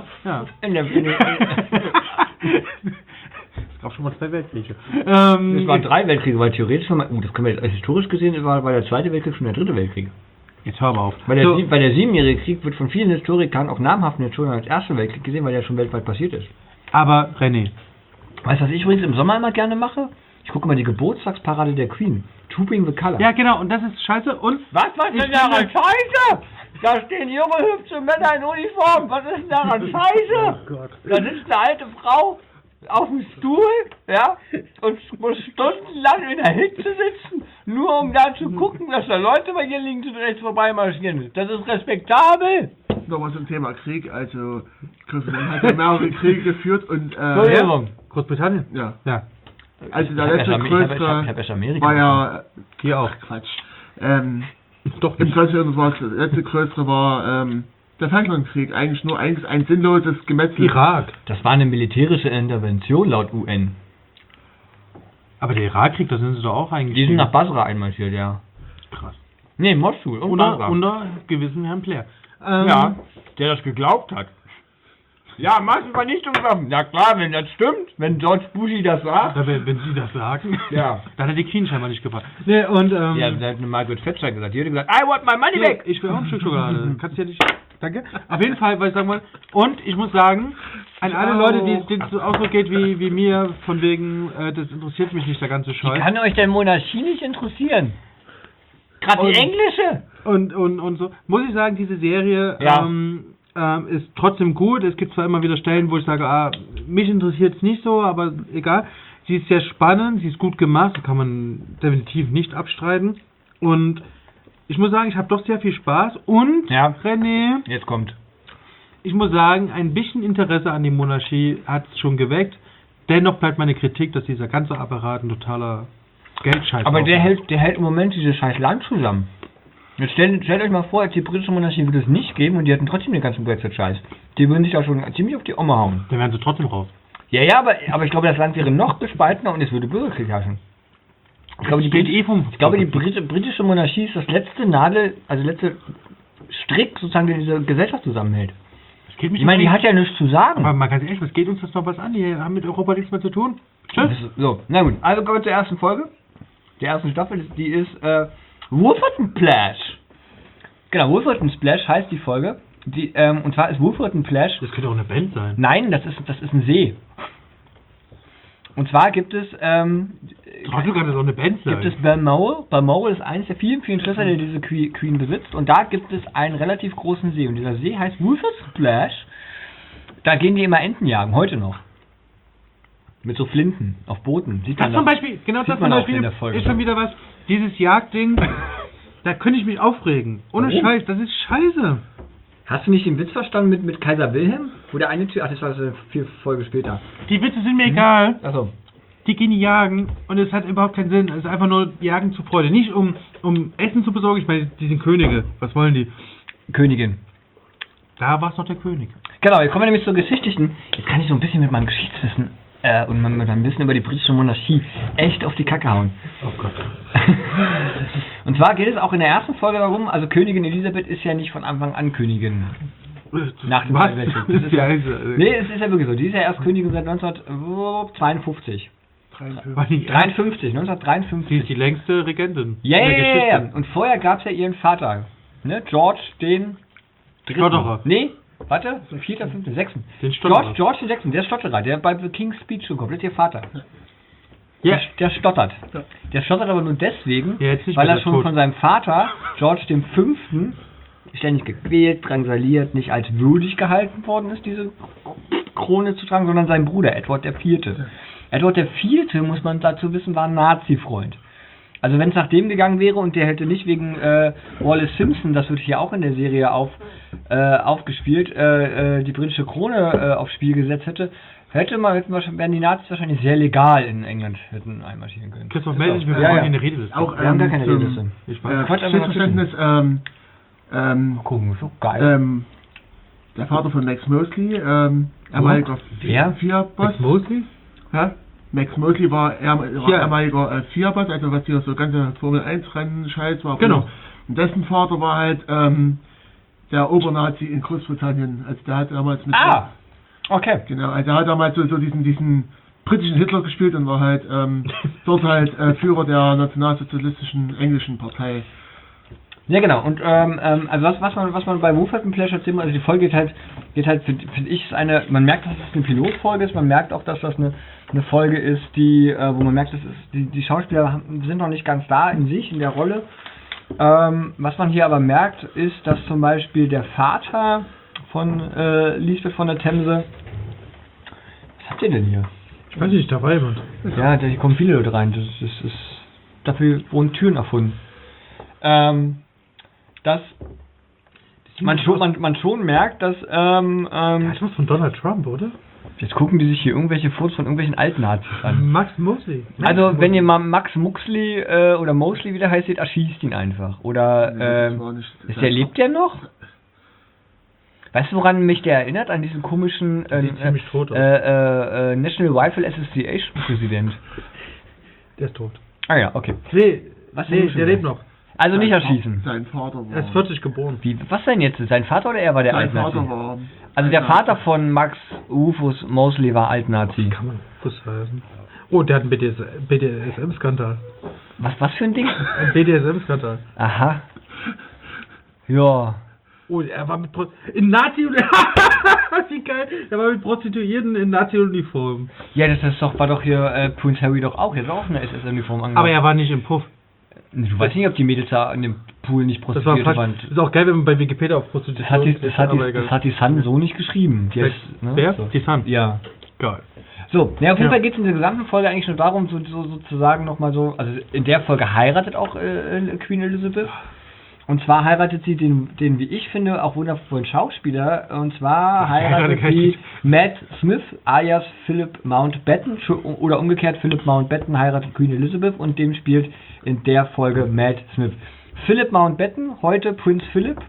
Es gab schon mal 2 Weltkriege. Es waren 3 Weltkriege, weil theoretisch, das können wir jetzt historisch gesehen, war der Zweite Weltkrieg schon der Dritte Weltkrieg. Jetzt hör mal auf. Weil der 7-jährige Krieg wird von vielen Historikern, auch namhaften Historikern, als Erster Weltkrieg gesehen, weil der schon weltweit passiert ist. Aber René. Weißt du, was ich übrigens im Sommer immer gerne mache? Ich gucke mal die Geburtstagsparade der Queen. Trooping the Colour. Ja, genau, und das ist scheiße und... Was denn daran scheiße? Da stehen junge, hübsche Männer in Uniform. Was ist denn daran scheiße? Oh Gott. Da sitzt eine alte Frau auf dem Stuhl, ja, und muss stundenlang in der Hitze sitzen, nur um da zu gucken, dass da Leute bei ihr links und rechts vorbei marschieren. Das ist respektabel. Nochmal zum Thema Krieg, also Großbritannien hat ja mehrere Kriege geführt und Entschuldigung. Großbritannien? ja. Ja. Also der letzte größere war ja Hier auch. Quatsch. Doch Im nicht. Ganzen war das letzte größere war der Falklandkrieg, eigentlich nur ein sinnloses Gemetzel. Irak. Das war eine militärische Intervention laut UN. Aber der Irakkrieg, da sind sie doch auch eigentlich. Die sind nach Basra einmarschiert, ja. Krass. Nee, Mosul und Basra. Unter gewissen Herrn Blair. Ja, der das geglaubt hat. Ja, Massenvernichtungswaffen. Ja klar, wenn das stimmt, wenn George Bush das sagt. Wenn Sie das sagen. Ja. Dann hat die Queen scheinbar nicht gefallen. Nee, und, Ja, da hat eine Margaret Thatcher gesagt. Die hat gesagt, I want my money back. Ich will auch ein Stück Schokolade. Kannst du ja nicht... Danke. Auf jeden Fall, weil ich sagen wollte... Und ich muss sagen, an alle Leute, denen es so auch so geht wie mir, von wegen, das interessiert mich nicht, der ganze Scheiß. Kann euch denn Monarchie nicht interessieren? Gerade die Und- englische. Und so. Muss ich sagen, diese Serie... Ja. Ist trotzdem gut. Es gibt zwar immer wieder Stellen, wo ich sage, mich interessiert es nicht so, aber egal. Sie ist sehr spannend, sie ist gut gemacht, das kann man definitiv nicht abstreiten. Und ich muss sagen, ich habe doch sehr viel Spaß. Und, Ja. René, Jetzt kommt. ich muss sagen, ein bisschen Interesse an die Monarchie hat es schon geweckt. Dennoch bleibt meine Kritik, dass dieser ganze Apparat ein totaler Geldscheiß Aber ist. der hält im Moment dieses scheiß Land zusammen. Jetzt stellt euch mal vor, die britische Monarchie würde es nicht geben und die hätten trotzdem den ganzen Brexit-Scheiß. Die würden sich da schon ziemlich auf die Oma hauen. Dann wären sie trotzdem raus. Ja, aber ich glaube, das Land wäre noch gespaltener und es würde Bürgerkrieg herrschen. Ich glaube, die britische Monarchie ist das letzte letzte Strick sozusagen, der diese Gesellschaft zusammenhält. Das geht mich Ich meine, die doch hat ja nichts zu sagen. aber man kann sich echt, was geht uns das noch was an? Die haben mit Europa nichts mehr zu tun. Tschüss. So, na gut. Also kommen wir zur ersten Folge. Der ersten Staffel, die ist Wolverton Splash. Genau, Wolverton Splash heißt die Folge. Und zwar ist Wolverton Splash... Das könnte auch eine Band sein. Nein, das ist ein See. Und zwar gibt es... Trotzdem kann das auch eine Band sein. Gibt es Balmoral. Balmoral ist eines der vielen, vielen Schlösser, die diese Queen besitzt. Und da gibt es einen relativ großen See. Und dieser See heißt Wolverton Splash. Da gehen die immer Enten jagen, heute noch. Mit so Flinten auf Booten. Sieht Das man zum da- Beispiel, genau sieht das man zum auch Beispiel in der Folge. ist schon wieder was, dieses Jagdding, da könnte ich mich aufregen. Ohne Warum? Scheiß, das ist scheiße. Hast du nicht den Witz verstanden mit Kaiser Wilhelm? Wo der eine Typ... Ach, das war so 4 Folgen später. Die Witze sind mir egal, Achso. die gehen jagen und es hat überhaupt keinen Sinn. Es ist einfach nur Jagen zur Freude. Nicht um Essen zu besorgen, ich meine, die sind Könige, was wollen die? Königin. Da war es noch der König. Genau, jetzt kommen wir nämlich zur Geschichtlichen. Jetzt kann ich so ein bisschen mit meinem Geschichtswissen und mit meinem Wissen über die britische Monarchie echt auf die Kacke hauen. Oh Gott. Und zwar geht es auch in der ersten Folge darum, also Königin Elisabeth ist ja nicht von Anfang an Königin. Nach dem Was? Zweiten Weltkrieg. Das ist ja Nee, es ist ja wirklich so. Die ist ja erst Königin seit 1952. 1953. Sie ist die längste Regentin. Ja, in der ja, ja. Geschichte. Und vorher gab es ja ihren Vater, ne? George den Dritten. Stotterer. Nee, warte, 4., 5., 6. Den Stotterer. George den 6., der Stotterer, der bei The King's Speech schon komplett ihr Vater. Ja. Der stottert. Der stottert aber nur deswegen, Ja, jetzt nicht weil mehr, er der ist schon tot. von seinem Vater, George dem 5., ständig gequält, drangsaliert, nicht als würdig gehalten worden ist, diese Krone zu tragen, sondern sein Bruder, Edward IV. Edward IV., muss man dazu wissen, war ein Nazi-Freund. Also wenn es nach dem gegangen wäre und der hätte nicht wegen Wallace Simpson, das wird hier auch in der Serie aufgespielt, die britische Krone aufs Spiel gesetzt hätte, wären die Nazis wahrscheinlich sehr legal in England hätten einmarschieren können. Christoph, Ist melde auch- dich, wir ja, brauchen ja. hier eine Redeliste. Auch Wir haben gar keine zum, Redeliste. Ich weiß. Quatsch, einfach mal Selbstverständnis, Gucken, so geil. Der Vater von Max Mosley, ehemaliger Wer? FIA-Boss. Mosley? Ja? Max Mosley war ehemaliger FIA-Boss, also was hier so ganze Formel-1-Rennen-Scheiß war. Genau. Und dessen Vater war halt der Obernazi in Großbritannien. Also der hat damals mit... Okay. Genau, also er hat damals so diesen britischen Hitler gespielt und war halt dort halt Führer der nationalsozialistischen englischen Partei. Ja genau, und also was man bei Wolfhard and Pleasure erzählt, also die Folge geht halt finde ich, ist eine, man merkt, dass es eine Pilotfolge ist, man merkt auch, dass das eine Folge ist, die, wo man merkt, dass die Schauspieler sind noch nicht ganz da in sich, in der Rolle. Was man hier aber merkt, ist, dass zum Beispiel der Vater von Lisbeth von der Themse, was habt ihr denn hier? Ich weiß nicht, da war jemand. Ja, da kommen viele Leute rein, das ist dafür wurden Türen erfunden. Dass man schon merkt, dass Das ist was von Donald Trump, oder? jetzt gucken die sich hier irgendwelche Fotos von irgendwelchen alten Nazis an. Max Mosley. Also wenn ihr mal Max Muxley oder Mosley, wie der heißt, seht, erschießt ihn einfach. Oder lebt der noch? Weißt du, woran mich der erinnert? An diesen komischen Sieht ziemlich tot aus. National Rifle Association Präsident. Der ist tot. Ah ja, okay. Nee, Was nee, denn schon der wieder? lebt noch. Also nicht erschießen. Sein Vater war... Er ist 40 geboren. Wie, was denn jetzt? Sein Vater oder er war der Sein Altnazi? Vater war... Also der Vater von Max Rufus Mosley war Altnazi. Kann man Fuß heißen. Oh, der hat einen BDSM-Skandal. Was für ein Ding? Ein BDSM-Skandal. Aha. Ja. Oh, er war mit in Nazi wie geil. Er war mit Prostituierten in Nazi-Uniform. Ja, war doch hier Prince Harry doch auch. Jetzt auch eine SS-Uniform angehabt. Aber er war nicht im Puff. Du weißt nicht, ob die Mädels da in dem Pool nicht Das war Prostituierte falsch. waren. Ist auch geil, wenn man bei Wikipedia auf Prostitution... Das hat die Sun so nicht geschrieben. Die Wer? So. Die Sun? Ja. Geil. So, auf jeden Ja. Fall geht es in der gesamten Folge eigentlich nur darum, sozusagen nochmal so, also in der Folge heiratet auch Queen Elizabeth. Und zwar heiratet sie den, wie ich finde, auch wundervollen Schauspieler. Und zwar heiratet sie Matt Smith alias Philip Mountbatten. Oder umgekehrt, Philip Mountbatten heiratet Queen Elizabeth und dem spielt in der Folge Matt Smith. Philip Mountbatten, heute Prinz Philip.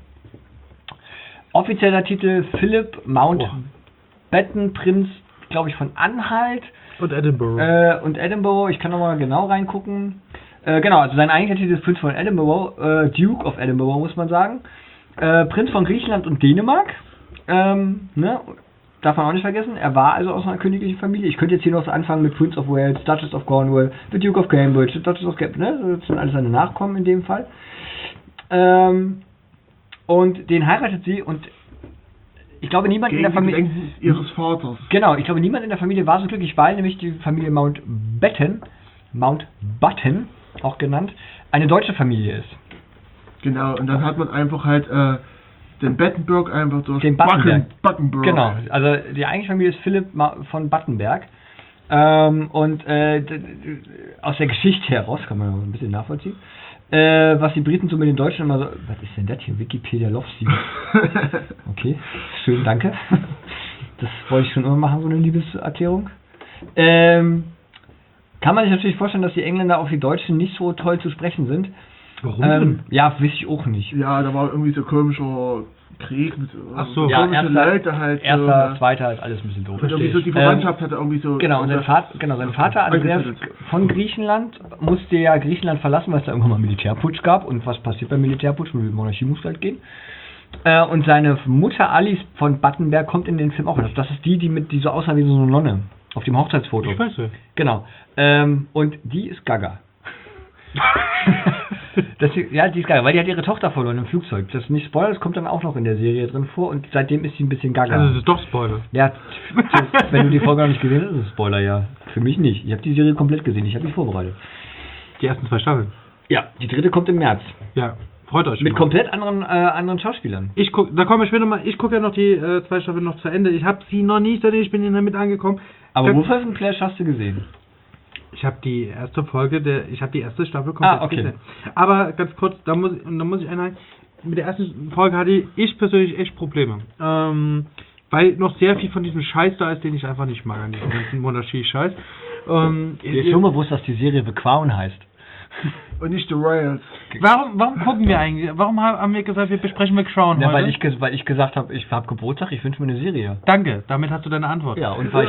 Offizieller Titel Philip Mountbatten, Prinz, glaube ich, von Anhalt. Und Edinburgh. Ich kann nochmal genau reingucken. Genau, also sein eigentlicher Titel ist Prinz von Edinburgh, Duke of Edinburgh, muss man sagen. Prinz von Griechenland und Dänemark. Ne? Darf man auch nicht vergessen. Er war also aus einer königlichen Familie. Ich könnte jetzt hier noch so anfangen mit Prince of Wales, Duchess of Cornwall, the Duke of Cambridge, the Duchess of Cambridge, ne? Das sind alles seine Nachkommen in dem Fall. Und den heiratet sie und ich glaube, niemand in der Familie... Gedenken ihres Vaters. Genau, ich glaube, niemand in der Familie war so glücklich, weil nämlich die Familie Mountbatten, auch genannt, eine deutsche Familie ist. Genau, und dann hat man einfach halt den Battenberg einfach durch Den Battenberg. Battenberg. Genau, also die eigentliche Familie ist Philipp von Battenberg. Und aus der Geschichte heraus kann man ein bisschen nachvollziehen. Was die Briten so mit den Deutschen immer so... Was ist denn das hier? Wikipedia Love Scene. Okay, schön, danke. Das wollte ich schon immer machen, so eine Liebeserklärung. Kann man sich natürlich vorstellen, dass die Engländer auf die Deutschen nicht so toll zu sprechen sind. Warum denn? Ja, weiß ich auch nicht. Ja, da war irgendwie so komischer Krieg mit Ach so. Ja, komische Leute halt. erster, zweiter ist alles ein bisschen doof. Und irgendwie so die Verwandtschaft hatte irgendwie so... Genau, und sein Vater Andreas von Griechenland musste ja Griechenland verlassen, weil es da irgendwann mal einen Militärputsch gab. Und was passiert beim Militärputsch? Die Monarchie muss halt gehen. Und seine Mutter Alice von Battenberg kommt in den Film auch. Das ist die so aussah wie so eine Nonne auf dem Hochzeitsfoto. Ich weiß ja. Genau. Und die ist Gaga. Die ist Gaga, weil die hat ihre Tochter verloren im Flugzeug. Das ist nicht Spoiler, das kommt dann auch noch in der Serie drin vor und seitdem ist sie ein bisschen Gaga. Also das ist doch Spoiler. Ja, wenn du die Folge noch nicht gesehen hast, ist es Spoiler, ja. Für mich nicht. Ich habe die Serie komplett gesehen, ich habe mich vorbereitet. Die ersten 2 Staffeln. Ja, die dritte kommt im März. Ja, freut euch. Mit mal. komplett anderen Schauspielern. Ich gucke ja noch die 2 Staffeln noch zu Ende. Ich habe sie noch nicht, ich bin damit angekommen. Aber Wolfhard and Pleasure hast du gesehen? Ich habe die erste Staffel komplett gesehen. Aber ganz kurz, da muss ich einhaken, mit der ersten Folge hatte ich persönlich echt Probleme. Weil noch sehr viel von diesem Scheiß da ist, den ich einfach nicht mag, an diesem ganzen Monarchie-Scheiß. Dir ist schon bewusst, dass die Serie The Crown heißt. Und nicht The Royals. Warum gucken wir eigentlich? Warum haben wir gesagt, wir besprechen The Crown Ja, heute? weil ich gesagt habe, ich habe Geburtstag, ich wünsche mir eine Serie. Danke, damit hast du deine Antwort. Ja, und weil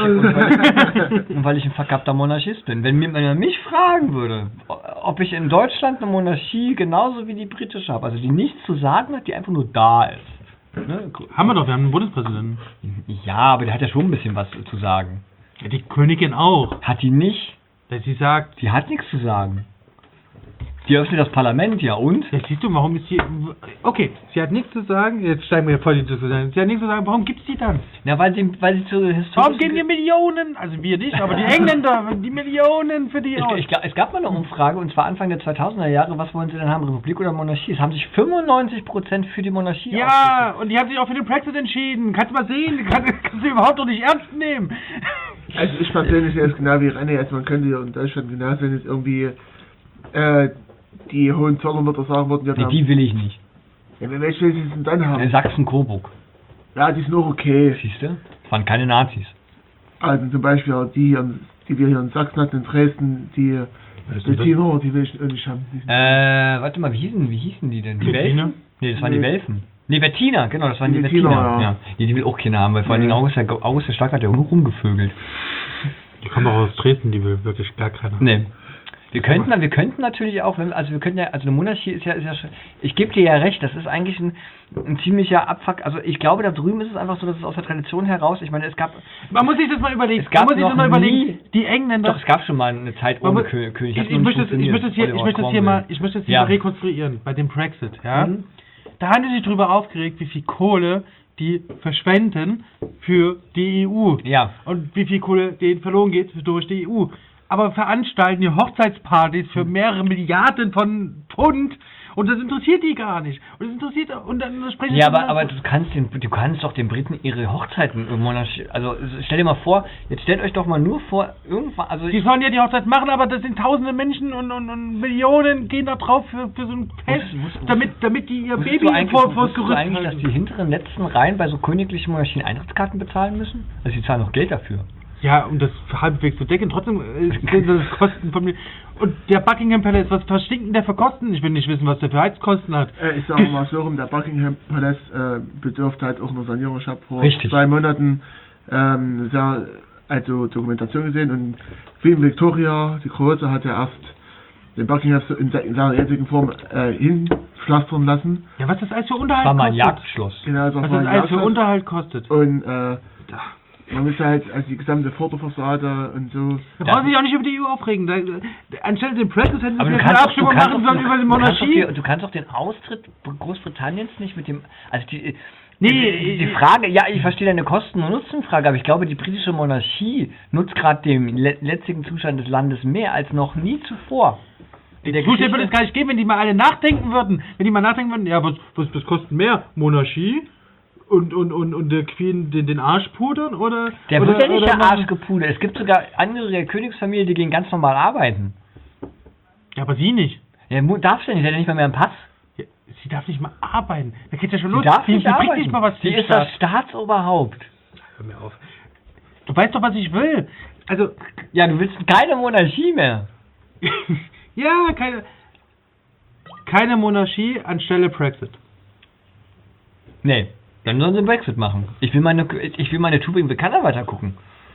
ich ein verkappter Monarchist bin. Wenn man mich fragen würde, ob ich in Deutschland eine Monarchie genauso wie die britische habe, also die nichts zu sagen hat, die einfach nur da ist. Ne? Haben wir einen Bundespräsidenten. Ja, aber der hat ja schon ein bisschen was zu sagen. Ja, die Königin auch. Hat die nicht? Dass sie sagt, Die hat nichts zu sagen. Die öffnet das Parlament, ja und? ja, siehst du, warum ist sie... Okay, sie hat nichts zu sagen, jetzt steigen wir voll in die Diskussion. Sie hat nichts zu sagen, warum gibt's die dann? Ja, weil sie zu historisch... Warum geben wir Millionen, also wir nicht, aber die Engländer, die Millionen für die aus? Es gab mal eine Umfrage, und zwar Anfang der 2000er Jahre, was wollen sie denn haben, Republik oder Monarchie? Es haben sich 95% für die Monarchie Ja, und die haben sich auch für den Brexit entschieden. Kannst du mal sehen, kannst du überhaupt noch nicht ernst nehmen. Also ich persönlich sehe es genau wie René, also man könnte ja in Deutschland genau sehen, jetzt irgendwie die Hohenzollern sagen würden, ja, Nee, die will ich nicht. ja, welche will sie denn dann haben? Sachsen-Coburg. Ja, die sind auch okay. Siehst du? Das waren keine Nazis. Also zum Beispiel auch die wir hier in Sachsen hatten, in Dresden, die Bettiner, die will ich nicht haben. Warte mal, wie hießen die denn? Die Bettina? Welfen? Nee, das waren die Welfen. Nee, Bettina, genau, das waren die Bettina, Bettina. ja. Die will auch keiner haben, weil vor allen Dingen August der Stark hat ja nur rumgevögelt. Die kommen auch aus Dresden, die will wirklich gar keiner. Nee. Wir könnten natürlich auch, also eine Monarchie ist ja schon, ich gebe dir ja recht, das ist eigentlich ein ziemlicher Abfuck, also ich glaube, da drüben ist es einfach so, dass es aus der Tradition heraus, ich meine, Man muss sich das mal überlegen. Es gab noch nie- Die Engländer... Doch, es gab schon mal eine Zeit ohne König. Ich möchte das hier mal rekonstruieren, bei dem Brexit, ja? Mhm. Da haben die sich drüber aufgeregt, wie viel Kohle die verschwenden für die EU. Ja. Und wie viel Kohle denen verloren geht durch die EU. Aber veranstalten die Hochzeitspartys für mehrere Milliarden von Pfund und das interessiert die gar nicht. Und das interessiert, und dann sprechen Ja, sie aber du kannst doch den Briten ihre Hochzeiten also stell dir mal vor, jetzt stellt euch doch mal nur vor, irgendwann, also die sollen ja die Hochzeit machen, aber das sind tausende Menschen und Millionen gehen da drauf für so ein Fest, damit die ihr Baby vors wusstest du Gerüst eigentlich, dass die hinteren letzten Reihen bei so königlichen Monarchien Eintrittskarten bezahlen müssen? Also die zahlen noch Geld dafür. Ja, um das halbwegs zu decken, trotzdem sind das Kosten von mir. Und der Buckingham Palace, was stinkt denn der für Kosten? Ich will nicht wissen, was der für Heizkosten hat. Ich sage mal so rum, der Buckingham Palace bedurfte halt auch einer Sanierung. Ich habe vor Richtig. 2 Monaten Dokumentation gesehen und Queen Victoria, die Große, hat ja erst den Buckingham in seiner jetzigen Form hinpflastern lassen. Ja, was das alles für Unterhalt Das war mal ein kostet. Jagdschloss. Genau, Was das alles für Unterhalt kostet. Und man müsste halt die gesamte Vorderfassade und so. Da brauchen Sie sich auch nicht über die EU aufregen. Anstelle den Brexit hätten Sie Aber du eine kannst Abstimmung machen sollen über die Monarchie. Du kannst doch den Austritt Großbritanniens nicht mit dem, also die Nee, Frage, ja, ich verstehe deine Kosten- und Nutzenfrage, aber ich glaube, die britische Monarchie nutzt gerade den jetzigen Zustand des Landes mehr als noch nie zuvor. In der Zustand würde es gar nicht geben, wenn die mal alle nachdenken würden. Wenn die mal nachdenken würden, ja, was kostet mehr? Monarchie? Und der Queen den Arsch pudern? Oder, der oder, wird ja nicht oder der Arsch gepudert. Es gibt sogar Angehörige der Königsfamilie, die gehen ganz normal arbeiten. Ja, aber sie nicht. Ja, darfst du nicht, der hat nicht mal mehr einen Pass. Ja, sie darf nicht mal arbeiten. Da geht's ja schon Sie los. darf Sie nicht kriegt arbeiten. nicht mal was Sie für den ist das Staat. Staatsoberhaupt. Hör mir auf. Du weißt doch, was ich will. Also, Ja, du willst keine Monarchie mehr. ja, keine Monarchie anstelle Brexit. Nee, dann sollen sie einen Brexit machen. Ich will meine Tubing Bekannter weiter gucken.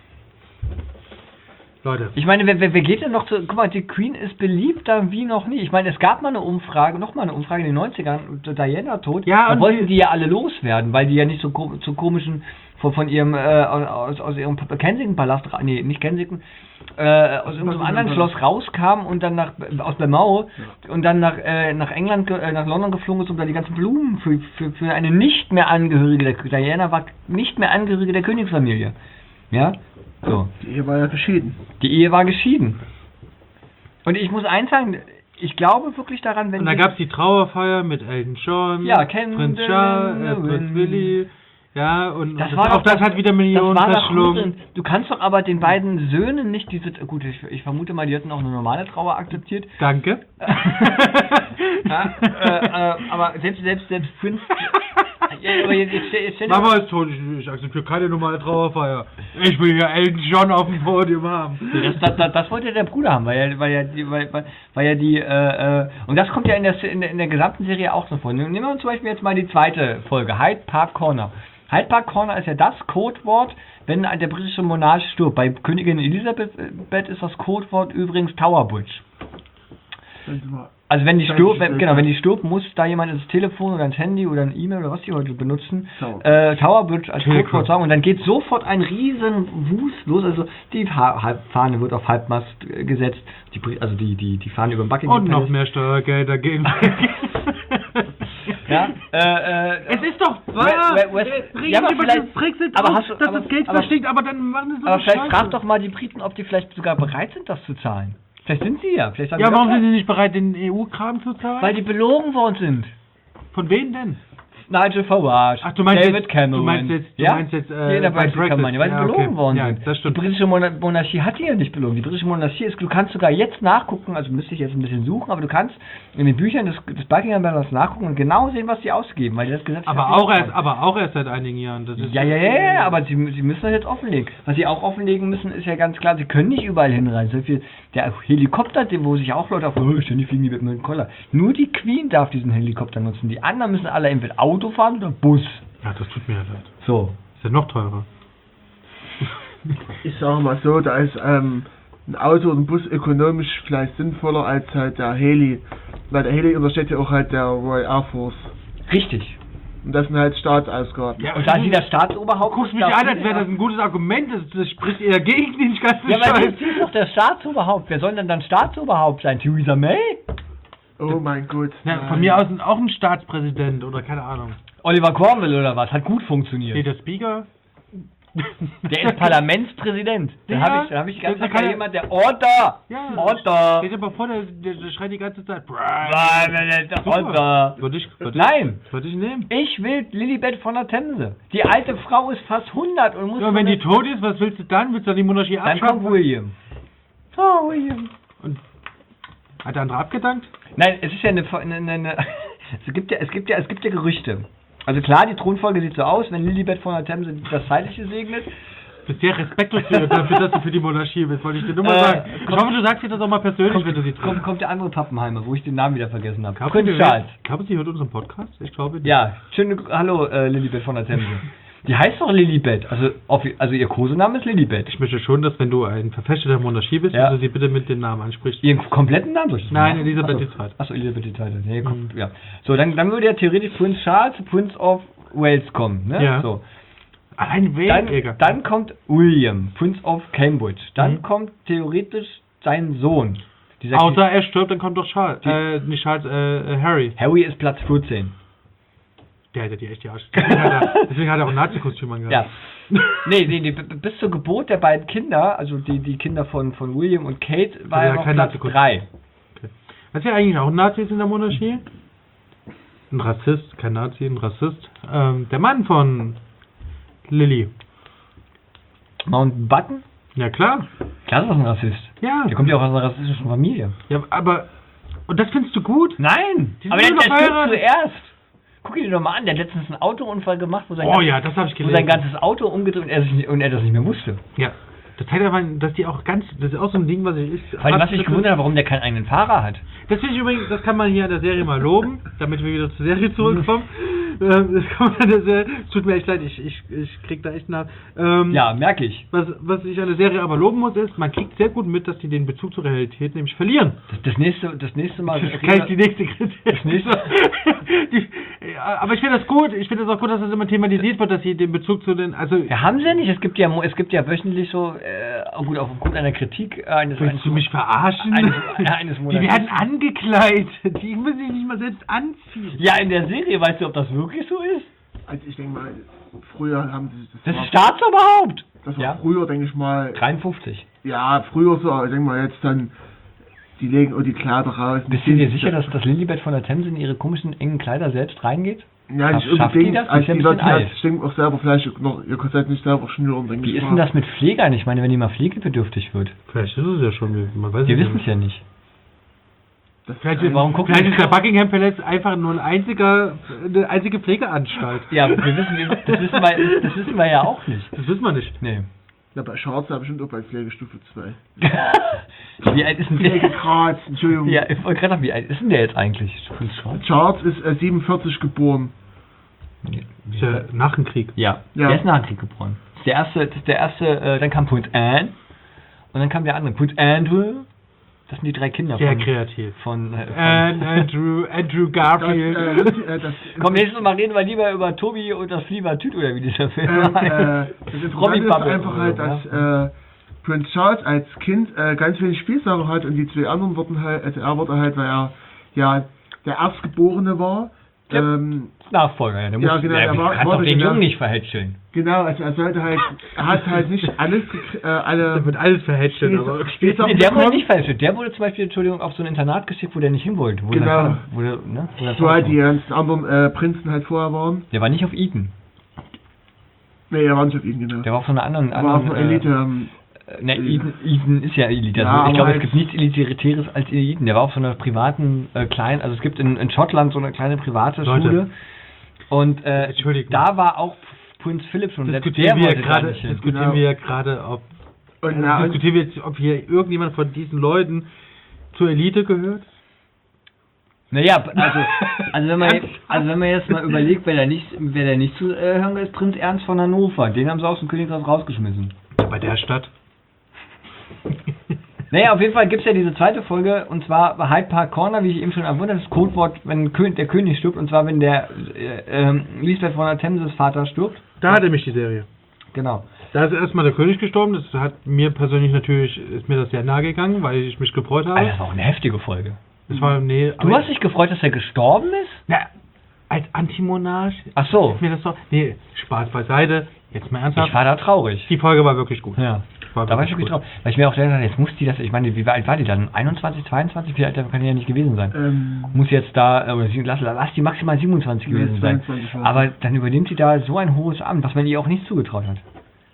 Leute. Ich meine, wer geht denn noch zu... Guck mal, die Queen ist beliebter wie noch nie. Ich meine, es gab mal eine Umfrage, nochmal eine Umfrage in den 90ern, Diana tot. Ja, da und wollten die ja alle loswerden, weil die ja nicht so komischen... Von ihrem... aus ihrem Kensington-Palast... Nee, nicht Kensington. Aus irgendeinem anderen Schloss rauskam und dann aus Balmoral und dann nach England, nach London geflogen ist, um da die ganzen Blumen für eine nicht mehr Angehörige der Diana war nicht mehr Angehörige der Königsfamilie. Ja? So. Die Ehe war ja geschieden. Die Ehe war geschieden. Und ich muss eins sagen, ich glaube wirklich daran, wenn... Und da gab es die Trauerfeier mit Elton John, Ja, Prinz Charles, Prinz Willy. Ja, und Das das war auch doch das hat wieder Millionen das war doch verschlungen. gut. Du kannst doch aber den beiden Söhnen nicht diese... Gut, ich vermute mal, die hätten auch eine normale Trauer akzeptiert. Danke. Ja, aber selbst Prinz... Ja, aber jetzt stell dir Mama ist tot, ich akzeptiere keine normale Trauerfeier. Ich will ja Elton John auf dem Podium haben. Das wollte der Bruder haben, weil ja die und das kommt ja in der gesamten Serie auch so vor. Nehmen wir uns zum Beispiel jetzt mal die zweite Folge, Hyde Park Corner. Hyde Park Corner ist ja das Codewort, wenn der britische Monarch stirbt. Bei Königin Elisabeth ist das Codewort übrigens Tower Bridge. Also wenn die stirbt, muss da jemand ins Telefon oder ins Handy oder ein E-Mail oder was die heute benutzen, Tower Bridge als Codewort sagen und dann geht sofort ein riesen Wust los. Also die Fahne wird auf Halbmast gesetzt, die Fahne über den Buckingham Und noch mehr Steuergelder gegen. Ja, es ist doch dass das Geld verschickt, aber dann machen sie so. Aber vielleicht frag doch mal die Briten, ob die vielleicht sogar bereit sind, das zu zahlen. Vielleicht sind sie ja. Vielleicht Warum sind sie nicht bereit, den EU-Kram zu zahlen? Weil die belogen worden sind. Von wem denn? Nigel Farage, Ach, du meinst David Cameron. Du meinst jetzt in der Brexit-Kampagne, weil sie belogen worden sind. Das stimmt. Die britische Monarchie hat die ja nicht belogen. Die britische Monarchie ist, du kannst sogar jetzt nachgucken, also müsste ich jetzt ein bisschen suchen, aber du kannst in den Büchern des Buckingham Palace nachgucken und genau sehen, was sie ausgeben, weil die das Gesetz aber auch erst seit einigen Jahren. Das ist aber sie müssen das jetzt offenlegen. Was sie auch offenlegen müssen, ist ja ganz klar, sie können nicht überall hinreisen. Der Helikopter, wo sich auch Leute ständig fliegen die mit dem Koller. Nur die Queen darf diesen Helikopter nutzen. Die anderen müssen alle entweder Auto fahren oder Bus. Ja, das tut mir ja leid. So. Ist ja noch teurer. Ich sage mal so, da ist ein Auto und ein Bus ökonomisch vielleicht sinnvoller als halt der Heli. Weil der Heli untersteht ja auch halt der Royal Air Force. Richtig. Und das sind halt Staatsausgaben. Ja, und da sie der Staatsoberhaupt... Guckst mich an, als wäre das ein gutes Argument. Das spricht eher gegen den ganzen Ja, aber Scheiß. sie ist doch der Staatsoberhaupt. Wer soll denn dann Staatsoberhaupt sein? Theresa May? Oh mein Gott. Ja, von mir aus auch ein Staatspräsident oder keine Ahnung. Oliver Cromwell oder was? Hat gut funktioniert. Der Speaker? Der ist Parlamentspräsident. Da Ja, habe ich ganz da klar kann jemand, der Order! Ja. Order! Steht aber vor, der schreit die ganze Zeit. Order! Würde ich nehmen. Ich will Lilibet von der Themse. Die alte Frau ist fast 100 und muss... Ja, wenn die tot ist, was willst du dann? Willst du dann die Monarchie Dann abschaffen? kommt William. Oh, William. Und hat der andere abgedankt? Nein, es ist ja es gibt ja Gerüchte. Also klar, die Thronfolge sieht so aus, wenn Lilibet von der Themse das Zeitliche segnet. Du bist sehr respektlos dafür, dass du für die Monarchie bist, wollte ich dir nur mal sagen. Ich hoffe, du sagst dir das auch mal persönlich, wenn du sie triffst. Kommt der andere Pappenheimer, wo ich den Namen wieder vergessen habe. Prinz Charles. Glaubst du, sie hört unseren Podcast? Ich glaube nicht. Ja, hallo Lilibet von der Themse. Die heißt doch Lilibet, also ihr Kosename ist Lilibet. Ich möchte schon, dass wenn du ein Verfechter der Monarchie bist, dass du sie bitte mit dem Namen ansprichst. Ihren kompletten Namen? Nein, Elisabeth II. Achso, Elisabeth II. Nee, ja. So, dann würde ja theoretisch Prinz Charles, Prince of Wales kommen, ne? Ja. So. Ein Wales. Dann kommt William, Prince of Cambridge. Dann kommt theoretisch sein Sohn. Außer er stirbt, dann kommt doch Charles. Nicht Charles, Harry. Harry ist Platz 14. Der hätte die echt die Arsch. Deswegen hat er auch ein Nazi-Kostüm angehabt. Ja. Nee, bis zur Geburt der beiden Kinder, also die Kinder von William und Kate, war er noch Platz 3. Okay. Was ja eigentlich auch Nazis in der Monarchie? Ein Rassist, kein Nazi, ein Rassist. Der Mann von Lilly. Mountbatten? Ja, klar. Klar ist das ein Rassist. Ja. Der kommt ja auch aus einer rassistischen Familie. Ja, aber... Und das findest du gut? Nein! Aber der stirbt zuerst. Guck ihn dir doch mal an, der hat letztens einen Autounfall gemacht, wo sein ganzes Auto umgedreht und er das nicht mehr wusste. Ja. Das zeigt aber, dass die auch das ist auch so ein Ding, was ich... Was mich gewundert hat, warum der keinen eigenen Fahrer hat. Das finde ich übrigens, das kann man hier an der Serie mal loben, damit wir wieder zur Serie zurückkommen. Das kann man an der Serie, es tut mir echt leid, ich krieg da echt nach. Ja, merke ich. Was ich an der Serie aber loben muss, ist, man kriegt sehr gut mit, dass die den Bezug zur Realität nämlich verlieren. Das nächste Mal... Das ist gleich die nächste Kritik. Aber ich finde das gut, ich finde es auch gut, dass das immer thematisiert wird, dass sie den Bezug zu den... Ja, haben sie ja nicht, es gibt ja wöchentlich so... gut, aufgrund einer Kritik Willst du mich verarschen? Eines die werden angekleidet. Die müssen sich nicht mal selbst anziehen. Ja, in der Serie, weißt du, ob das wirklich so ist? Also ich denke mal, früher haben sie... Das ist Staatsoberhaupt! Das war früher, denke ich mal... 53. Ja, früher so, ich denke mal jetzt dann... Die legen die Kleider raus. Bist du dir sicher, dass Lilibet von der Themse in ihre komischen, engen Kleider selbst reingeht? Ja, nicht Schafft die unbedingt. das? Also Ist ja ein die wird bisschen halt alt. bestimmt auch selber vielleicht noch ihr Korsett nicht selber schnüren, denke Wie ich ist mal. denn das mit Pflegern? Ich meine, wenn die mal pflegebedürftig wird. Vielleicht ist es ja schon, man weiß Wir es wissen es ja nicht. Warum gucken vielleicht ist der Buckingham Palace einfach nur eine einzige Pflegeanstalt. Ja, das wissen wir ja auch nicht. Das wissen wir nicht. Nee. Ja, bei Charles war bestimmt auch bei Pflegestufe 2. Wie alt ist denn der? Pflegegrad, Entschuldigung. Ja, ich wollte gerade sagen, wie alt ist denn der jetzt eigentlich? Charles ist 47 geboren. Ist ja nach dem Krieg. Ja, Ja. der ist nach dem Krieg geboren. Das ist der erste, dann kam Prinz Anne und dann kam der andere, Prinz Andrew. Das sind die 3 Kinder Sehr kreativ. von Andrew Garfield. Komm, nächstes Mal reden wir lieber über Tobi und das Fliebertüt oder wie dieser Film heißt. Das Interessante ist einfach halt, dass Prinz Charles als Kind ganz wenig Spielsachen hat und die 2 anderen wurden halt, also er wurde halt, weil er ja der Erstgeborene war. Nachfolger, ja. Der muss, genau, der kann doch den Jungen nicht verhätscheln. Genau, also er hat halt nicht alles, Da wird alles verhätschelt, aber Spielsachen Der wurde bekommen. nicht verhätschelt. Der wurde zum Beispiel, Entschuldigung, auf so ein Internat geschickt, wo der nicht hin wollte. Wo Genau. der, wo der, ne, wo der So halt die ganzen anderen Prinzen halt vorher waren. Der war nicht auf Eton. Nee, er war nicht auf ihn, genau. Der war auf so einer anderen... Er war auf einer Elite. Ne, Eton ist ja Elite. Ja, Also ich glaube, aber es gibt nichts Elitäres als Eliten. Der war auf so einer privaten, kleinen... Also es gibt in Schottland so eine kleine private Leute. Schule. Und Entschuldigung. da war auch Prinz Philipp schon. Diskutieren wir gerade, Genau. diskutieren wir jetzt, ob hier irgendjemand von diesen Leuten zur Elite gehört? Naja, also wenn man jetzt mal überlegt, wer da nicht zu hören ist, Prinz Ernst von Hannover. Den haben sie aus dem Königreich rausgeschmissen. Bei der Stadt. Naja, auf jeden Fall gibt es ja diese zweite Folge, und zwar Hyde Park Corner, wie ich eben schon erwähnt habe, das Codewort, wenn der König stirbt, und zwar wenn der Lisbeth von der Themses Vater stirbt. Da hatte mich die Serie. Genau. Da ist erstmal der König gestorben, das hat mir persönlich natürlich, ist mir das sehr nahe gegangen, weil ich mich gefreut habe. Alter, das war auch eine heftige Folge. Das war, nee, Du hast dich gefreut, dass er gestorben ist? Na, als Antimonarch. Ach so. Ist mir das so, nee, Spaß beiseite, jetzt mal ernsthaft. Ich war da traurig. Die Folge war wirklich gut. Ja. Da war ich wirklich traurig. Weil ich mir auch gedacht habe, jetzt muss die das, ich meine, wie alt war die dann? 21, 22? Wie alt kann die ja nicht gewesen sein? Muss jetzt da, lass die maximal 27 gewesen sein. 22 war. Aber dann übernimmt sie da so ein hohes Amt, was man ihr auch nicht zugetraut hat.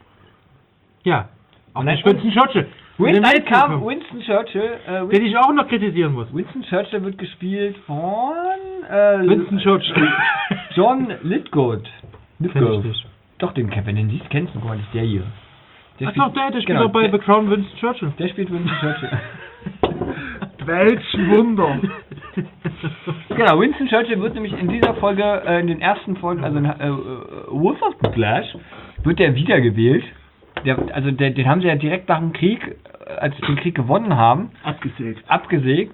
Ja. Auch Und nicht dann- Winston Churchill. Dann kam Winston Churchill. Den ich auch noch kritisieren muss. Winston Churchill wird gespielt von Winston Churchill. John Lithgow. Kenn ich nicht. Doch, den wenn du den siehst, kennst du, guck mal, das ist der hier. Ach doch, der spielt genau, doch bei The Crown Winston Churchill. Der spielt Winston Churchill. Welch Wunder! Genau, Winston Churchill wird nämlich in dieser Folge, in den ersten Folgen, also in Wolf of the Flash, wird der wiedergewählt. Den haben sie ja direkt nach dem Krieg, als sie den Krieg gewonnen haben, abgesägt,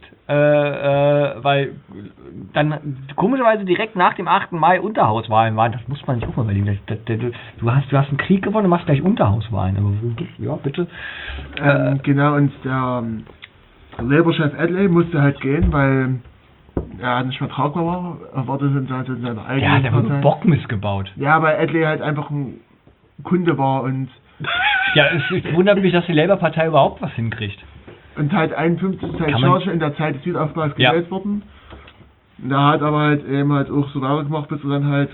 weil dann komischerweise direkt nach dem 8. Mai Unterhauswahlen waren. Das muss man sich auch mal überlegen. Du hast einen Krieg gewonnen und machst gleich Unterhauswahlen. Aber ja, bitte. Genau, und der Labour-Chef Adley musste halt gehen, weil er nicht mehr tragbar war. Er war das in seiner eigenen Der hat einfach nur Partei. Bockmist gebaut. Ja, weil Adley halt einfach ein Kunde war und Ja, es wundert mich, dass die Labour-Partei überhaupt was hinkriegt. halt 51 ist halt Kann man- Churchill in der Zeit des Wiederaufbaus Ja. gewählt worden. Und er hat aber halt eben halt auch so weitergemacht, bis er dann halt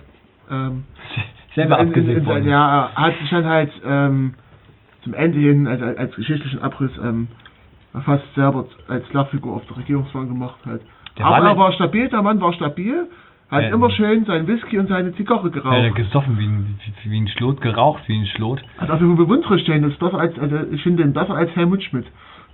Selber abgesägt worden. Ja, er hat sich dann halt zum Ende hin, also als geschichtlichen Abriss, fast selber als Lehrfigur auf der Regierungsbank gemacht halt. Aber er war stabil, der Mann war stabil, hat immer schön seinen Whisky und seine Zigarre geraucht. Ja, gesoffen wie ein Schlot, geraucht wie ein Schlot. Hat also bewundere ich den, das ist besser als, also ich finde den besser als Helmut Schmidt.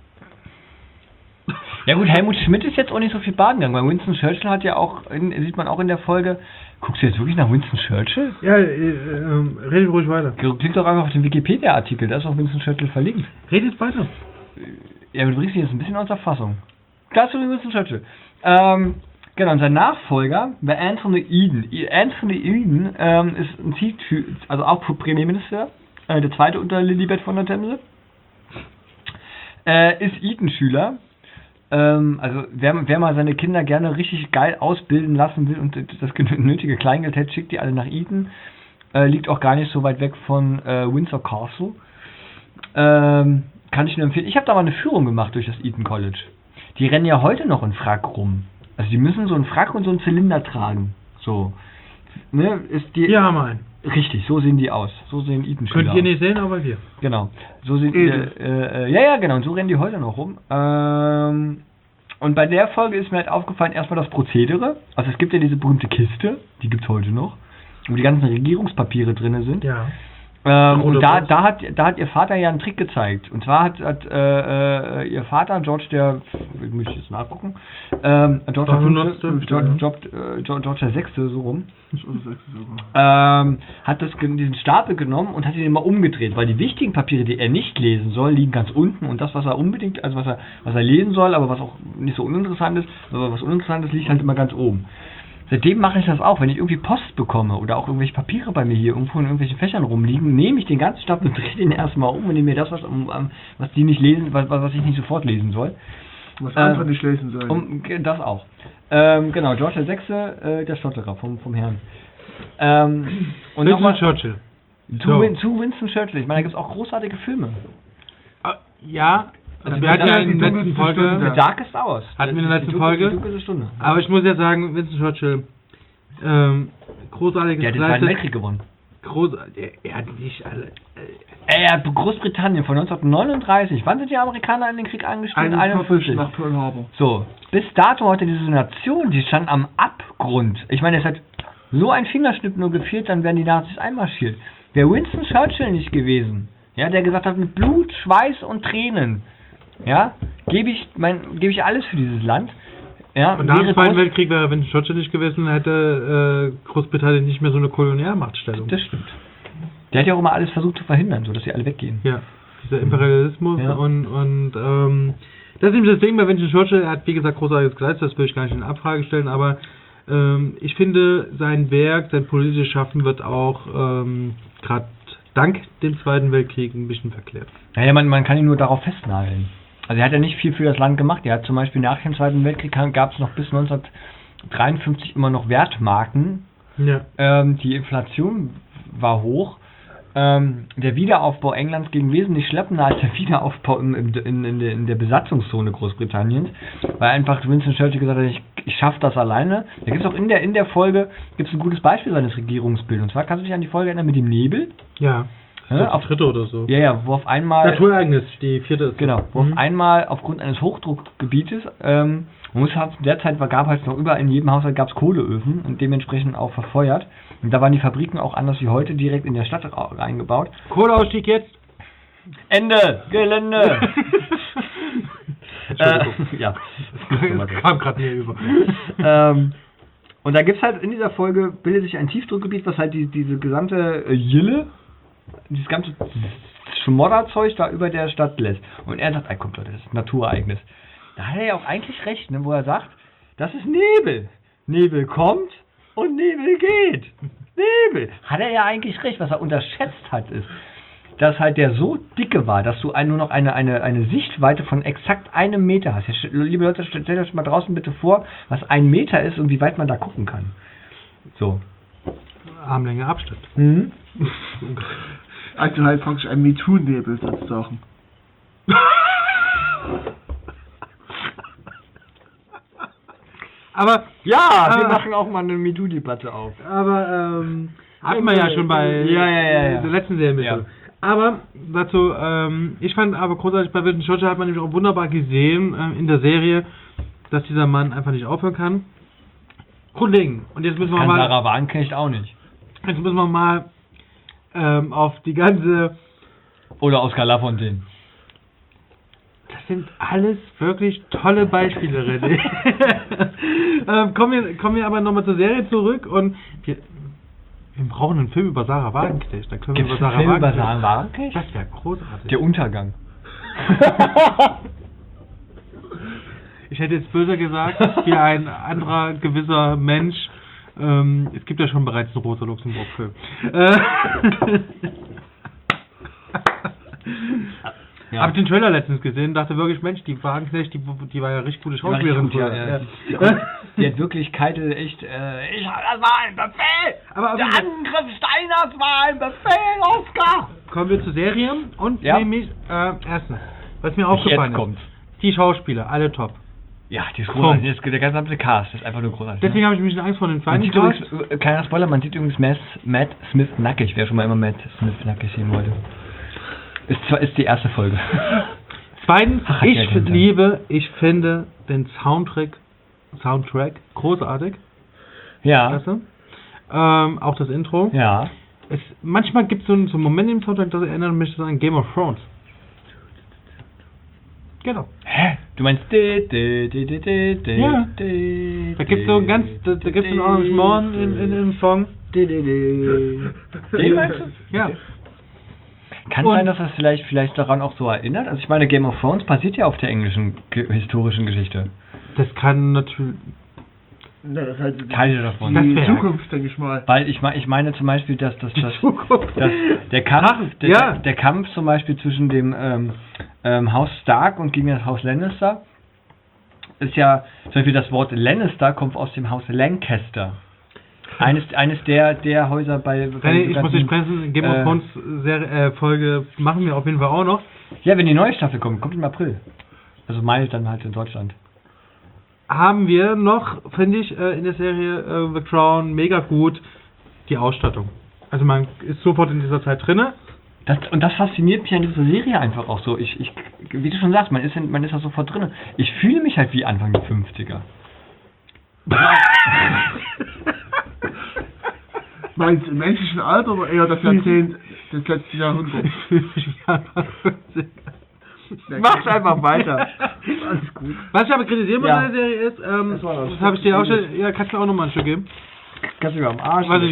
Ja gut, Helmut Schmidt ist jetzt auch nicht so viel baden gegangen, weil Winston Churchill hat ja auch, sieht man auch in der Folge, guckst du jetzt wirklich nach Winston Churchill? Ja, redet ruhig weiter. Klick doch einfach auf den Wikipedia-Artikel, da ist auch Winston Churchill verlinkt. Redet weiter. Ja, du bringst dich jetzt ein bisschen außer Fassung. Klar, zu Winston Churchill. Genau, und sein Nachfolger war Anthony Eden. Anthony Eden ist ein also auch Premierminister, der zweite unter Lilibet von der Themse. Ist Eton-Schüler. Also wer mal seine Kinder gerne richtig geil ausbilden lassen will und das nötige Kleingeld hätte, schickt die alle nach Eton. Liegt auch gar nicht so weit weg von Windsor Castle. Kann ich nur empfehlen. Ich habe da mal eine Führung gemacht durch das Eton College. Die rennen ja heute noch in Frack rum. Also die müssen so einen Frack und so einen Zylinder tragen. So. ne, ist die... Wir haben einen. Richtig, so sehen die aus. So sehen Eton-Schüler Könnt ihr aus. nicht sehen, aber wir. Genau. So sehen genau, und so rennen die heute noch rum. Und bei der Folge ist mir halt aufgefallen, erstmal das Prozedere. Also es gibt ja diese berühmte Kiste, die gibt's heute noch, wo die ganzen Regierungspapiere drin sind. Ja. Und da hat ihr Vater ja einen Trick gezeigt. Und zwar hat ihr Vater, George ich muss jetzt nachgucken, George der Sechste, so rum, hat diesen Stapel genommen und hat ihn immer umgedreht, weil die wichtigen Papiere, die er nicht lesen soll, liegen ganz unten und das, was er unbedingt, also was er lesen soll, aber was auch nicht so uninteressant ist, aber was uninteressant ist, liegt halt immer ganz oben. Seitdem mache ich das auch, wenn ich irgendwie Post bekomme oder auch irgendwelche Papiere bei mir hier irgendwo in irgendwelchen Fächern rumliegen, nehme ich den ganzen Stapel und drehe den erstmal um und nehme mir das, was die nicht lesen, was ich nicht sofort lesen soll. Was andere nicht lesen sollen. Das auch. Genau, George der Sechste, der Stotterer vom Herrn. Und Winston Churchill. Zu Winston Churchill. Ich meine, da gibt es auch großartige Filme. Ja, also wir hatten ja in der letzten Folge... The Darkest Hours. Hatten wir in der letzten Folge. Stunde. Aber ich muss ja sagen, Winston Churchill, großartiges... Der hat den Zweiten Weltkrieg gewonnen. Er hat nicht alle... Er hat Großbritannien von 1939. Wann sind die Amerikaner in den Krieg eingestiegen? 41. Nach Pearl Harbor. So, bis dato heute diese Nation, die stand am Abgrund. Ich meine, es hat so ein Fingerschnipp nur gefehlt, dann wären die Nazis einmarschiert. Wäre Winston Churchill nicht gewesen, ja, der gesagt hat, mit Blut, Schweiß und Tränen, ja, gebe ich alles für dieses Land. Ja, und nach dem Zweiten Weltkrieg wäre Winston Churchill nicht gewesen, hätte Großbritannien nicht mehr so eine Kolonialmachtstellung. Das stimmt. Der hat ja auch immer alles versucht zu verhindern, sodass sie alle weggehen. Ja, dieser Imperialismus und das ist eben das Ding bei Winston Churchill. Er hat, wie gesagt, großartiges geleistet, das will ich gar nicht in Abfrage stellen, aber ich finde, sein Werk, sein politisches Schaffen wird auch gerade dank dem Zweiten Weltkrieg ein bisschen verklärt. Naja, man kann ihn nur darauf festnageln. Also er hat ja nicht viel für das Land gemacht. Er hat zum Beispiel nach dem Zweiten Weltkrieg gab es noch bis 1953 immer noch Wertmarken. Ja. Die Inflation war hoch. Der Wiederaufbau Englands ging wesentlich schleppender als der Wiederaufbau in der Besatzungszone Großbritanniens, weil einfach Winston Churchill gesagt hat, ich schaffe das alleine. Da gibt es auch in der Folge gibt's ein gutes Beispiel seines Regierungsbildes. Und zwar kannst du dich an die Folge erinnern mit dem Nebel? Ja. Auf dritte oder so. Ja, wo auf einmal... Naturereignis, die vierte ist. Genau, wo auf einmal aufgrund eines Hochdruckgebietes, man muss halt, derzeit gab halt noch überall in jedem Haushalt gab's Kohleöfen und dementsprechend auch verfeuert. Und da waren die Fabriken auch anders wie heute direkt in der Stadt eingebaut. Kohleausstieg jetzt! Ende! Gelände! Ja. Das kam gerade mir über. Und da gibt's halt in dieser Folge, bildet sich ein Tiefdruckgebiet, was halt diese gesamte Jille, dieses ganze Schmodderzeug da über der Stadt lässt. Und er sagt, komm Leute, das ist ein Naturereignis. Da hat er ja auch eigentlich recht, ne, wo er sagt, das ist Nebel. Nebel kommt und Nebel geht. Nebel. Hat er ja eigentlich recht. Was er unterschätzt hat, ist, dass halt der so dicke war, dass du nur noch eine Sichtweite von exakt 1 Meter hast. Jetzt, liebe Leute, stellt euch mal draußen bitte vor, was 1 Meter ist und wie weit man da gucken kann. So. Armlänge Abstand. Mhm. Also halt praktisch ein MeToo-Nebel sozusagen. Aber ja, wir machen auch mal eine MeToo-Debatte auf. Aber hatten wir ja schon bei der letzten Serie. Ja. Aber dazu, ich fand aber großartig, bei Winston Churchill hat man nämlich auch wunderbar gesehen in der Serie, dass dieser Mann einfach nicht aufhören kann. Grundlegend. Und jetzt müssen wir mal... Sarah Wagenknecht auch nicht. Jetzt müssen wir mal auf die ganze... Oder Oskar Lafontaine. Das sind alles wirklich tolle Beispiele, René. Kommen wir aber nochmal zur Serie zurück und wir brauchen einen Film über Sarah Wagenknecht. Da können wir über Sarah Wagenknecht? Das wäre großartig. Der Untergang. Ich hätte jetzt böser gesagt, wie ein anderer gewisser Mensch. Es gibt ja schon bereits einen Rosa Luxemburg-Film. Ja. Hab den Trailer letztens gesehen, dachte wirklich, Mensch, die Wagenknecht, die war ja richtig gute Schauspielerin. Die hat wirklich Keitel echt, das war ein Befehl! Aber der Angriff Steiners war ein Befehl, Oskar! Kommen wir zur Serie und nämlich, erstens, was mir aufgefallen ist, die Schauspieler, alle top. Ja, die ist großartig. Der gesamte Cast ist einfach nur großartig. Deswegen habe ich ein bisschen Angst vor den man zweiten sieht Cast. übrigens, kleiner Spoiler, man sieht übrigens Matt Smith nackig, wer schon mal immer Matt Smith nackig sehen wollte. Ist die erste Folge. Zweitens, Ach, ich finde den Soundtrack großartig. Ja. Weißt du? Auch das Intro. Ja. Manchmal gibt es so einen Moment im Soundtrack, das erinnert mich an Game of Thrones. Genau. Hä? Du meinst Ja. Da gibt es so ein Arrangement im Song. Den meinst du? Ja. Kann sein, dass das vielleicht daran auch so erinnert? Also ich meine, Game of Thrones basiert ja auf der englischen historischen Geschichte. Das kann natürlich... Ja, das ist halt Teile davon. Das die wär- Zukunft, denke ich mal. Weil ich meine zum Beispiel, dass der Kampf zum Beispiel zwischen dem Haus Stark und gegen das Haus Lannister ist ja, zum Beispiel das Wort Lannister kommt aus dem Haus Lancaster. Eines der Häuser bei Ich muss dich bremsen, Game of Thrones Folge machen wir auf jeden Fall auch noch. Ja, wenn die neue Staffel kommt im April. Also Mai dann halt in Deutschland. Haben wir noch, finde ich, in der Serie The Crown mega gut die Ausstattung. Also man ist sofort in dieser Zeit drinne. Und das fasziniert mich an dieser Serie einfach auch so. Wie du schon sagst, man ist da sofort drin. Ich fühle mich halt wie Anfang der 50er. Meinst du im menschlichen Alter oder eher das Jahrzehnt des letzten Jahrhunderts? Mach's einfach weiter. Alles gut. Was ich aber kritisieren muss Ja. an der Serie ist, das habe ich dir auch schon, ja, kannst du mir auch nochmal ein Stück geben? Kannst du mir am Arsch. Was ich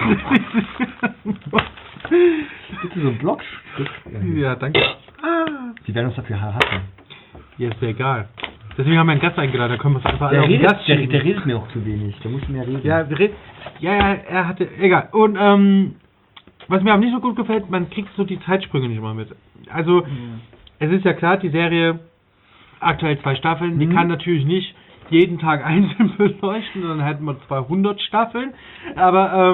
Bist du so ein Block? Ja, danke. Die werden uns dafür hassen. Ja, ist ja egal. Deswegen haben wir einen Gast eingeladen, da können wir es einfach alle auf den Gast Der schieben. redet mir auch zu wenig. Der muss mehr reden. Ja, er hatte, egal. Und, was mir aber nicht so gut gefällt, man kriegt so die Zeitsprünge nicht mal mit. Also, es ist ja klar, die Serie, aktuell 2 Staffeln, die kann natürlich nicht jeden Tag einzeln beleuchten, dann hätten wir 200 Staffeln. Aber,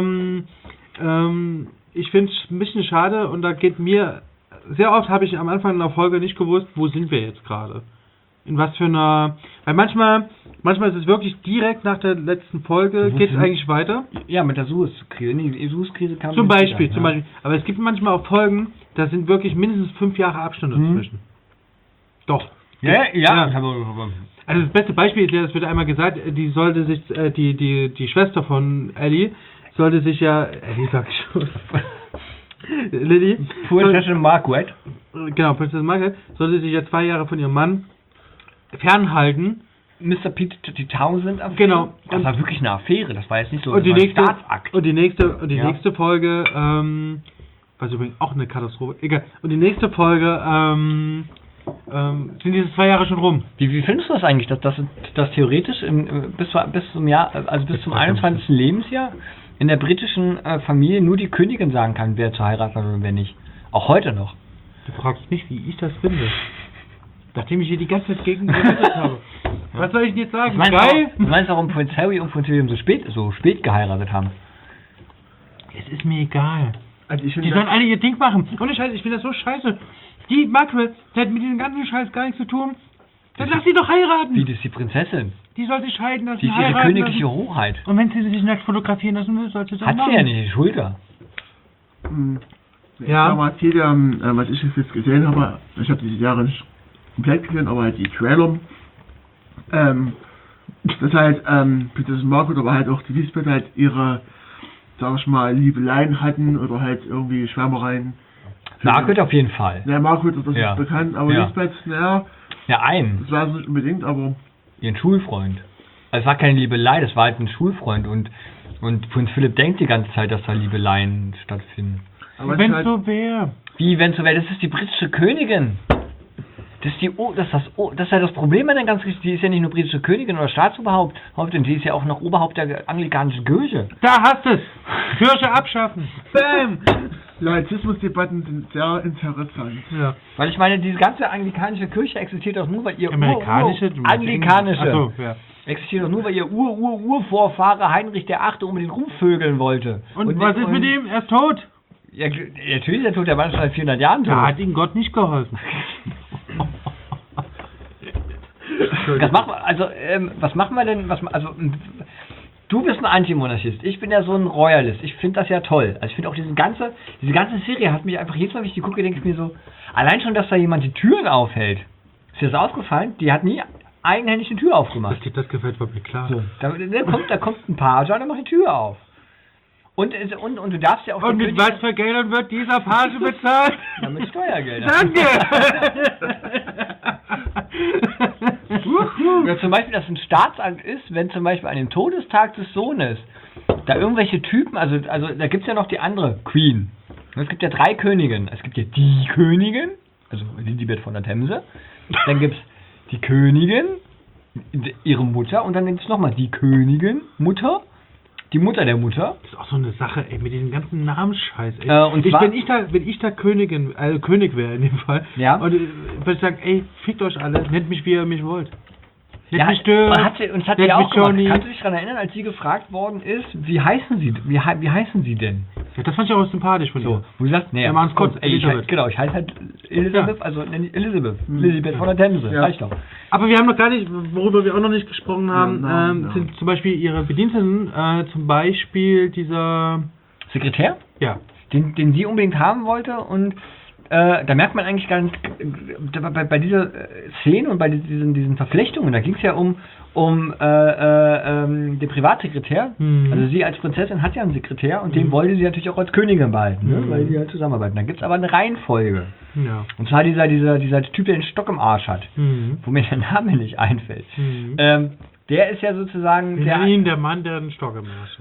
ich finde es ein bisschen schade und da geht mir, sehr oft habe ich am Anfang einer Folge nicht gewusst, wo sind wir jetzt gerade. In was für einer, weil manchmal ist es wirklich direkt nach der letzten Folge, geht es eigentlich weiter. Ja, mit der Suez-Krise. Nee, die Suez-Krise kam Zum nicht Beispiel, wieder, aber es gibt manchmal auch Folgen, da sind wirklich mindestens 5 Jahre Abstände dazwischen. Doch. Ja. Also das beste Beispiel ist ja, es wird einmal gesagt, die sollte sich, die Schwester von Ellie, sollte sich ja, Ellie sag ich schon, Lily, Prinzessin Margaret. genau, Prinzessin Margaret, sollte sich ja 2 Jahre von ihrem Mann fernhalten. Mr. Pete die Townsend Affäre. Genau. Das war wirklich eine Affäre, das war jetzt nicht so Und die das war ein nächste, Staatsakt. und die nächste Folge, was übrigens auch eine Katastrophe, egal, und die nächste Folge, sind diese 2 Jahre schon rum. Wie findest du das eigentlich, dass theoretisch bis zum 21. Lebensjahr in der britischen Familie nur die Königin sagen kann, wer zu heiraten hat und wer nicht? Auch heute noch. Du fragst nicht, wie ich das finde. Nachdem ich hier die ganze Zeit gegen gerettet habe. Was soll ich denn jetzt sagen? Geil? Du meinst, warum Prinz Harry und Prinz William so spät geheiratet haben? Es ist mir egal. Also ich Die finde sollen alle ihr Ding machen. Ohne Scheiß, ich finde das so scheiße. Die Margaret, die hat mit diesem ganzen Scheiß gar nichts zu tun. Dann lass sie doch heiraten. Wie, das ist die Prinzessin? Die soll sich scheiden lassen, Die ist ihre heiraten königliche lassen. Hoheit. Und wenn sie sich nackt fotografieren lassen will, sollte sie das Hat machen. sie ja nicht, die Schulter. Ja. damals jeder, was ich jetzt gesehen habe, ich habe diese Jahre nicht komplett gesehen, aber halt die Trailer, dass halt Prinzessin Margaret, aber halt auch die Lisbeth halt ihre, sag ich mal, Liebeleien hatten oder halt irgendwie Schwärmereien. Margaret auf jeden Fall. Ja, Margaret, das Ja. ist bekannt, aber Ja. Lisbeth, naja, Ja, einen. das war es nicht unbedingt, aber Ihren Schulfreund. Also es war keine Liebelei, das war halt ein Schulfreund und Prinz Philipp denkt die ganze Zeit, dass da Liebeleien stattfinden. aber Wenn es ist so wäre. Wie, wenn so wäre? Das ist die britische Königin. Das ist ja das Problem an der ganzen Geschichte. Die ist ja nicht nur britische Königin oder Staatsoberhauptin, die ist ja auch noch Oberhaupt der anglikanischen Kirche. Da hast es. Kirche abschaffen. Bam. Laizismusdebatten sind sehr interessant. Ja. Weil ich meine, diese ganze anglikanische Kirche existiert doch nur, weil ihr Amerikanische? anglikanische Achso, ja. existiert doch nur, weil ihr Urvorfahre Heinrich der Achte unbedingt rumvögeln wollte. Und was ist mit ihm? Er ist tot. Ja, natürlich ist er tot, der war schon seit 400 Jahren tot. Da hat ihm Gott nicht geholfen. Was machen wir denn? Du bist ein Antimonarchist, ich bin ja so ein Royalist. Ich finde das ja toll. Also ich finde auch diese ganze Serie hat mich einfach jedes Mal, wenn ich die gucke, denke ich mir so, allein schon, dass da jemand die Türen aufhält. Ist dir das aufgefallen? Die hat nie eigenhändig die Tür aufgemacht. Das gefällt mir klar. So, da kommt ein Page und macht die Tür auf. Und du darfst ja auch... Und mit was für Geldern wird dieser Page bezahlt? Ja, mit Steuergeldern. Danke! Ja, zum Beispiel, dass ein Staatsakt ist, wenn zum Beispiel an dem Todestag des Sohnes da irgendwelche Typen, also da gibt es ja noch die andere Queen. Es gibt ja 3 Königinnen. Es gibt ja die Königin, also Elisabeth von der Themse. Dann gibt es die Königin, ihre Mutter, und dann gibt es nochmal die Königin, Mutter, die Mutter der Mutter. Das ist auch so eine Sache, ey, mit diesem ganzen Namensscheiß, ey. Wenn ich da König wäre in dem Fall, ja, und würde ich sagen, ey, fickt euch alle, nennt mich, wie ihr mich wollt. Ja, uns hat sie auch gemacht. Kannst du dich daran erinnern, als sie gefragt worden ist, wie heißen sie denn? Ja, das fand ich auch sympathisch von ihr. Wo du sagst, nee, wir machen es kurz, ich heiße halt Elisabeth, also nenne ich Elisabeth von der Themse, reicht doch. Aber wir haben noch gar nicht, worüber wir auch noch nicht gesprochen haben, sind zum Beispiel ihre Bediensteten, zum Beispiel dieser... Sekretär? Ja. Den sie unbedingt haben wollte, und da merkt man eigentlich gar nicht, bei dieser Szene und bei diesen Verflechtungen, da ging es ja um den Privatsekretär. Also sie als Prinzessin hat ja einen Sekretär, und den wollte sie natürlich auch als Königin behalten, ne? Weil die halt zusammenarbeiten. Da gibt es aber eine Reihenfolge. Ja. Und zwar dieser Typ, der den Stock im Arsch hat, wo mir der Name nicht einfällt. Der ist ja sozusagen... der Mann, der einen Stock im Arsch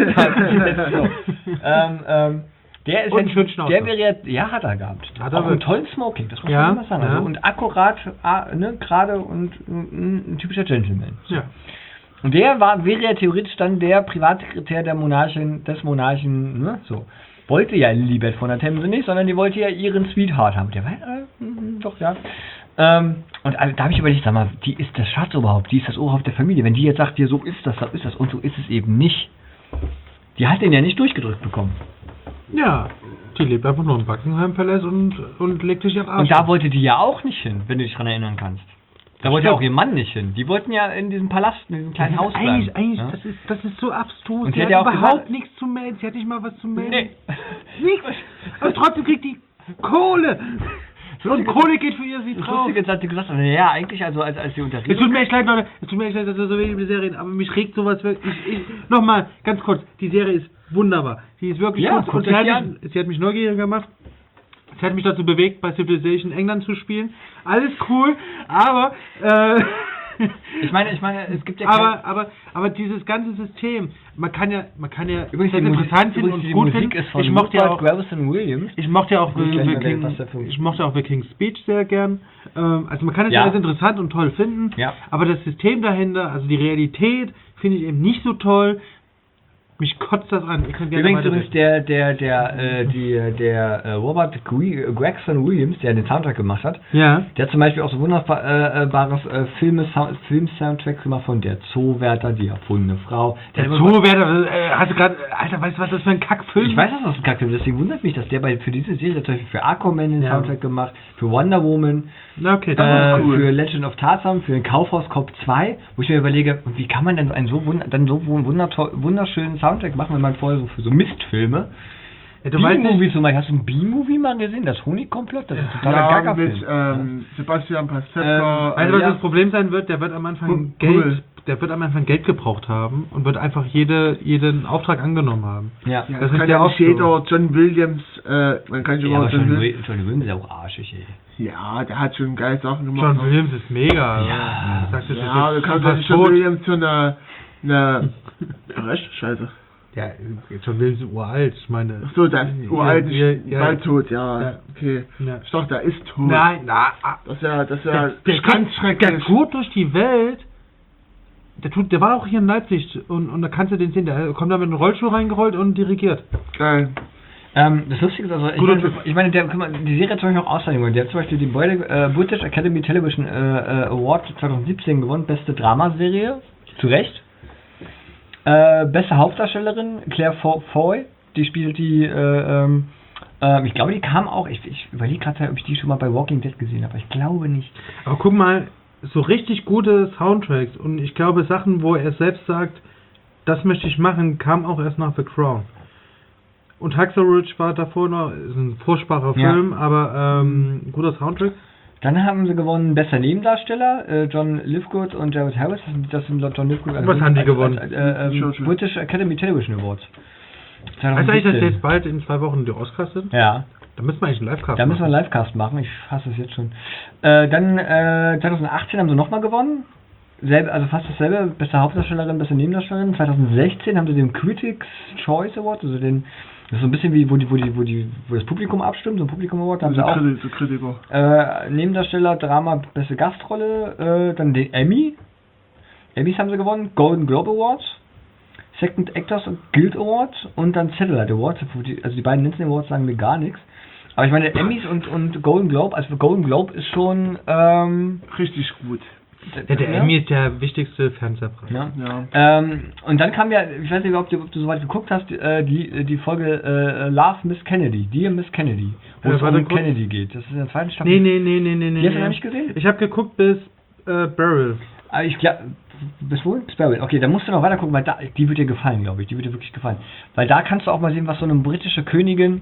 hat. Der ist hat er gehabt. Hat er auch einen tollen Smoking, das muss man immer sagen. Ja. Also, und akkurat, gerade und ein typischer Gentleman. Ja. Und wäre ja theoretisch dann der Privatsekretär des Monarchen, ne? So. Wollte ja Lilibet von der Themse nicht, sondern die wollte ja ihren Sweetheart haben. Der war doch, ja. Und da habe ich überlegt, sag mal, die ist das Schatz überhaupt, die ist das Oberhaupt der Familie. Wenn die jetzt sagt, hier, so ist das, und so ist es eben nicht. Die hat den ja nicht durchgedrückt bekommen. Ja, die lebt einfach nur im Buckingham Palace und legt sich auf Arsch. Und da wollte die ja auch nicht hin, wenn du dich daran erinnern kannst. Da wollte ja auch ihr Mann nicht hin. Die wollten ja in diesem Palast, in diesem kleinen Haus bleiben. Eigentlich, ja? Das ist so abstrus. Und sie hat überhaupt nichts zu melden. Sie hat nicht mal was zu melden. Nee. Nichts. Aber trotzdem kriegt die Kohle. Und Kohle geht für ihr sie drauf. Jetzt hat sie gesagt, ja, eigentlich, also als sie unterrichtet. Es tut mir echt leid, Leute. Es tut mir echt leid, dass wir so wenig über die Serie reden. Aber mich regt sowas wirklich. Nochmal, ganz kurz. Die Serie ist wunderbar. Sie ist wirklich gut. Und sie hat mich neugierig gemacht. Sie hat mich dazu bewegt, bei Civilization England zu spielen. Alles cool, aber ich meine, es gibt ja aber dieses ganze System, man kann ja übrigens das interessant finden und gut finden. Ich mochte ja auch Williams. Ich mochte auch The King's Speech sehr gern. Also man kann es alles interessant und toll finden, aber das System dahinter, also die Realität, finde ich eben nicht so toll. Mich kotzt das an. Ich kann gerne übrigens der Robert Gregson Williams, der den Soundtrack gemacht hat, der hat zum Beispiel auch so wunderbares Film-Soundtracks gemacht von Der Zoowärter, Die erfundene Frau. Der Zoowärter, hast du gerade, Alter, weißt du, was das für ein Kackfilm? Ich weiß, dass das ein Kackfilm ist, deswegen wundert mich, dass der für diese Serie zum Beispiel für Aquaman den Soundtrack gemacht, für Wonder Woman, okay, das ist cool. Für Legend of Tarzan, für den Kaufhaus Cop 2, wo ich mir überlege, wie kann man denn einen so wunderschönen Soundtrack machen, wenn man vorher so für so Mistfilme. Ja, B-Movies zum Beispiel. Hast du einen B-Movie mal gesehen? Das Honigkomplott? Das ist totaler Gaga-Film. Mit Sebastian Passetto. Weißt du, was das Problem sein wird? Der wird am Anfang Geld gebraucht haben und wird einfach jeden Auftrag angenommen haben. Ja, das kann ja auch jeder John Williams, man kann schon mal John Williams ist ja auch arschig, ey. Ja, der hat schon geile Sachen gemacht. John Williams ist mega. Ja, du kannst ja John Williams zu einer Recht? Scheiße. Ja, John Williams ist uralt, ich meine. Ach so, der ist uralt, bald tot, okay. Ja. Ich dachte, der ist tot. Nein, das ist ja ganz schrecklich. Der tourt durch die Welt. Der war auch hier in Leipzig und da kannst du den sehen, der kommt da mit einem Rollstuhl reingerollt und dirigiert. Geil. Das Lustige ist also, ich meine, die Serie hat zum Beispiel auch Auszeichnungen. Der hat zum Beispiel den British Academy Television Award 2017 gewonnen, beste Dramaserie, zu Recht. Beste Hauptdarstellerin, Claire Foy, die spielt die, ich glaube, die kam auch, ich überlege gerade, ob ich die schon mal bei Walking Dead gesehen habe, aber ich glaube nicht. Aber guck mal, so richtig gute Soundtracks und ich glaube Sachen, wo er selbst sagt, das möchte ich machen, kam auch erst nach The Crown. Und Hacksaw Ridge war davor noch, ist ein furchtbarer Film, aber guter Soundtrack. Dann haben sie gewonnen, bester Nebendarsteller, John Lithgow und Jared Harris. Das sind John Lithgow. Was haben die gewonnen? British Academy Television Awards. Weißt du eigentlich, dass jetzt bald in 2 Wochen die Oscars sind? Ja. Da müssen wir eigentlich einen Livecast machen. Da müssen wir einen Livecast machen, ich hasse es jetzt schon. Dann 2018 haben sie nochmal gewonnen. Also fast dasselbe, beste Hauptdarstellerin, beste Nebendarstellerin. 2016 haben sie den Critics' Choice Award, also den, das ist so ein bisschen wie, wo das Publikum abstimmt, so ein Publikum Award. Da haben sie auch Kritiker. Nebendarsteller, Drama, beste Gastrolle, dann den Emmys haben sie gewonnen, Golden Globe Awards, Second Actors Guild Award und dann Satellite Awards. Also die beiden Nielsen Awards sagen mir gar nichts. Aber ich meine, Emmys und Golden Globe, also Golden Globe ist schon richtig gut. Der Emmy ist der wichtigste Fernsehpreis. Ja. Und dann kam ja, ich weiß nicht, ob du soweit geguckt hast, die Folge Love Miss Kennedy, Dear Miss Kennedy, wo es um Kennedy geht. Das ist in der zweiten Staffel. Nee. Die hast du noch nicht gesehen? Ich habe geguckt bis Beryl. Bis wohin? Bis Beryl. Okay, da musst du noch weiter gucken, weil die wird dir gefallen, glaube ich. Die wird dir wirklich gefallen. Weil da kannst du auch mal sehen, was so eine britische Königin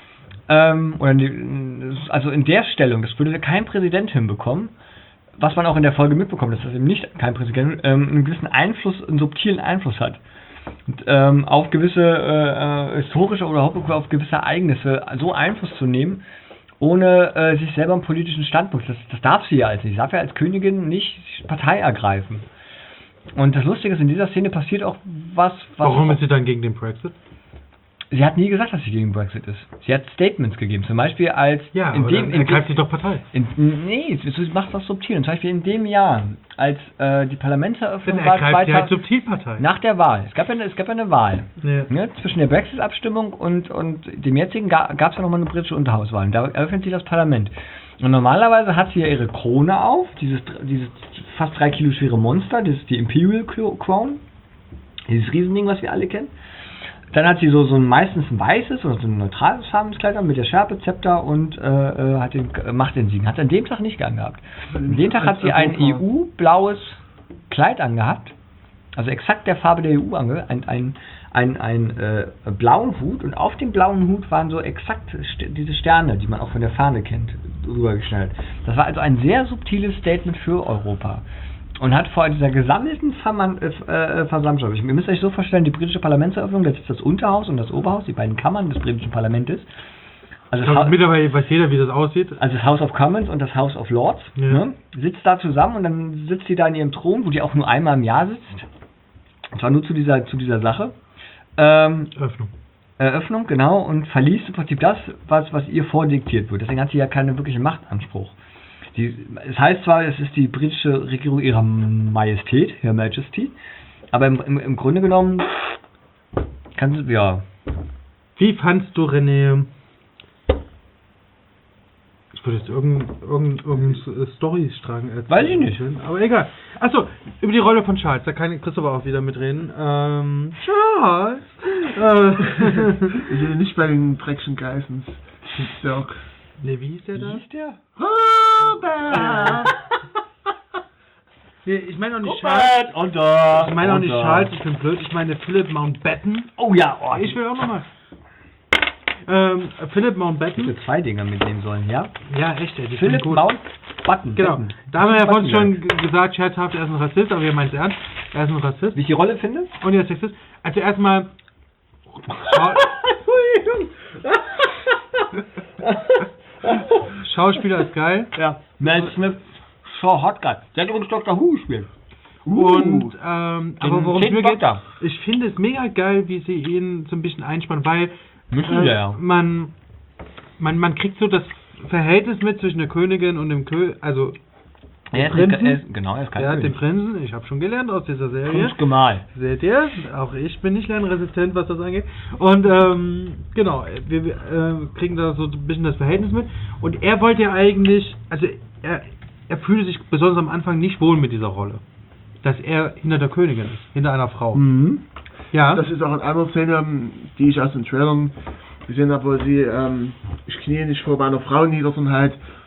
also in der Stellung, das würde kein Präsident hinbekommen, was man auch in der Folge mitbekommt, dass das eben nicht kein Präsident einen gewissen Einfluss, einen subtilen Einfluss hat. Und, auf gewisse historische oder auf gewisse Ereignisse so Einfluss zu nehmen, ohne sich selber einen politischen Standpunkt. Das darf sie ja als nicht. Sie darf ja als Königin nicht Partei ergreifen. Und das Lustige ist, in dieser Szene passiert auch was... Warum ist sie dann gegen den Brexit? Sie hat nie gesagt, dass sie gegen Brexit ist. Sie hat Statements gegeben. Zum Beispiel als... Ja, ergreift sie doch Partei. Nee, du machst das subtil. Und zum Beispiel in dem Jahr, als die Parlamentseröffnung war... Ergreift sie halt subtil Partei. Nach der Wahl. Es gab ja eine Wahl. Ja. Ne? Zwischen der Brexit-Abstimmung und dem jetzigen gab es ja nochmal eine britische Unterhauswahl. Und da eröffnet sie das Parlament. Und normalerweise hat sie ja ihre Krone auf, dieses fast 3 Kilo schwere Monster, das ist die Imperial Crown, dieses Riesending, was wir alle kennen. Dann hat sie so ein meistens ein weißes oder so ein neutrales farbenes Kleid mit der Schärpe, Zepter und hat den Macht den Siegen. Hat sie an dem Tag nicht angehabt. An dem Tag hat sie ein EU-blaues Kleid angehabt, also exakt der Farbe der EU einen blauen Hut, und auf dem blauen Hut waren so exakt diese Sterne, die man auch von der Fahne kennt, rübergeschnallt. Das war also ein sehr subtiles Statement für Europa. Und hat vor dieser gesammelten Versammlung, ihr müsst euch so vorstellen, die britische Parlamentseröffnung, das ist das Unterhaus und das Oberhaus, die beiden Kammern des britischen Parlaments. Also mittlerweile weiß jeder, wie das aussieht. Also das House of Commons und das House of Lords, ne, sitzt da zusammen, und dann sitzt sie da in ihrem Thron, wo die auch nur einmal im Jahr sitzt. Und zwar nur zu dieser Sache. Eröffnung, genau, und verliest im Prinzip das, was ihr vordiktiert wird. Deswegen hat sie ja keinen wirklichen Machtanspruch. Es heißt zwar, es ist die britische Regierung ihrer Majestät, Her Majesty, aber im Grunde genommen kann sie, ja. Wie fandst du, René? Ich würde jetzt irgendein Storystrang erzählen. Weiß ich nicht. Aber egal. Achso, über die Rolle von Charles, da kann Christopher auch wieder mitreden. Charles! Ich bin nicht bei den Dreckschen Geissens. Dirk. Ne, wie hieß der da? Wie hieß der? Robert! Nee, ich meine auch nicht Charles. Ich meine auch nicht Charles, ich bin blöd. Ich meine Philip Mountbatten. Oh ja, ich will auch nochmal. Philip Mountbatten. Ich hätte 2 Dinger mitnehmen sollen, ja? Ja, echt, ey. Philip Mountbatten. Genau. Da haben wir ja vorhin schon gesagt, scherzhaft, er ist ein Rassist, aber wir meinen es ernst. Er ist ein Rassist. Wie ich die Rolle finde? Und er ist Sexist. Also erstmal... Schauspieler ist geil. Ja. Mel Smith, so hot guy. Der hat übrigens Dr. Who gespielt. Und, aber worum es mir geht, ich finde es mega geil, wie sie ihn so ein bisschen einspannen, weil man kriegt so das Verhältnis mit zwischen der Königin und dem also dem Prinzen. Er ist kein König. Den Prinzen, ich habe schon gelernt aus dieser Serie. Kunstgemal. Seht ihr? Auch ich bin nicht lernresistent, was das angeht. Und genau, wir kriegen da so ein bisschen das Verhältnis mit. Und er wollte ja eigentlich, also er fühlte sich besonders am Anfang nicht wohl mit dieser Rolle. Dass er hinter der Königin ist, hinter einer Frau. Mhm. Ja. Das ist auch in einer Szene, die ich aus den Trailern gesehen habe, wo sie, ich knie nicht vor meiner Frau nieder, sondern halt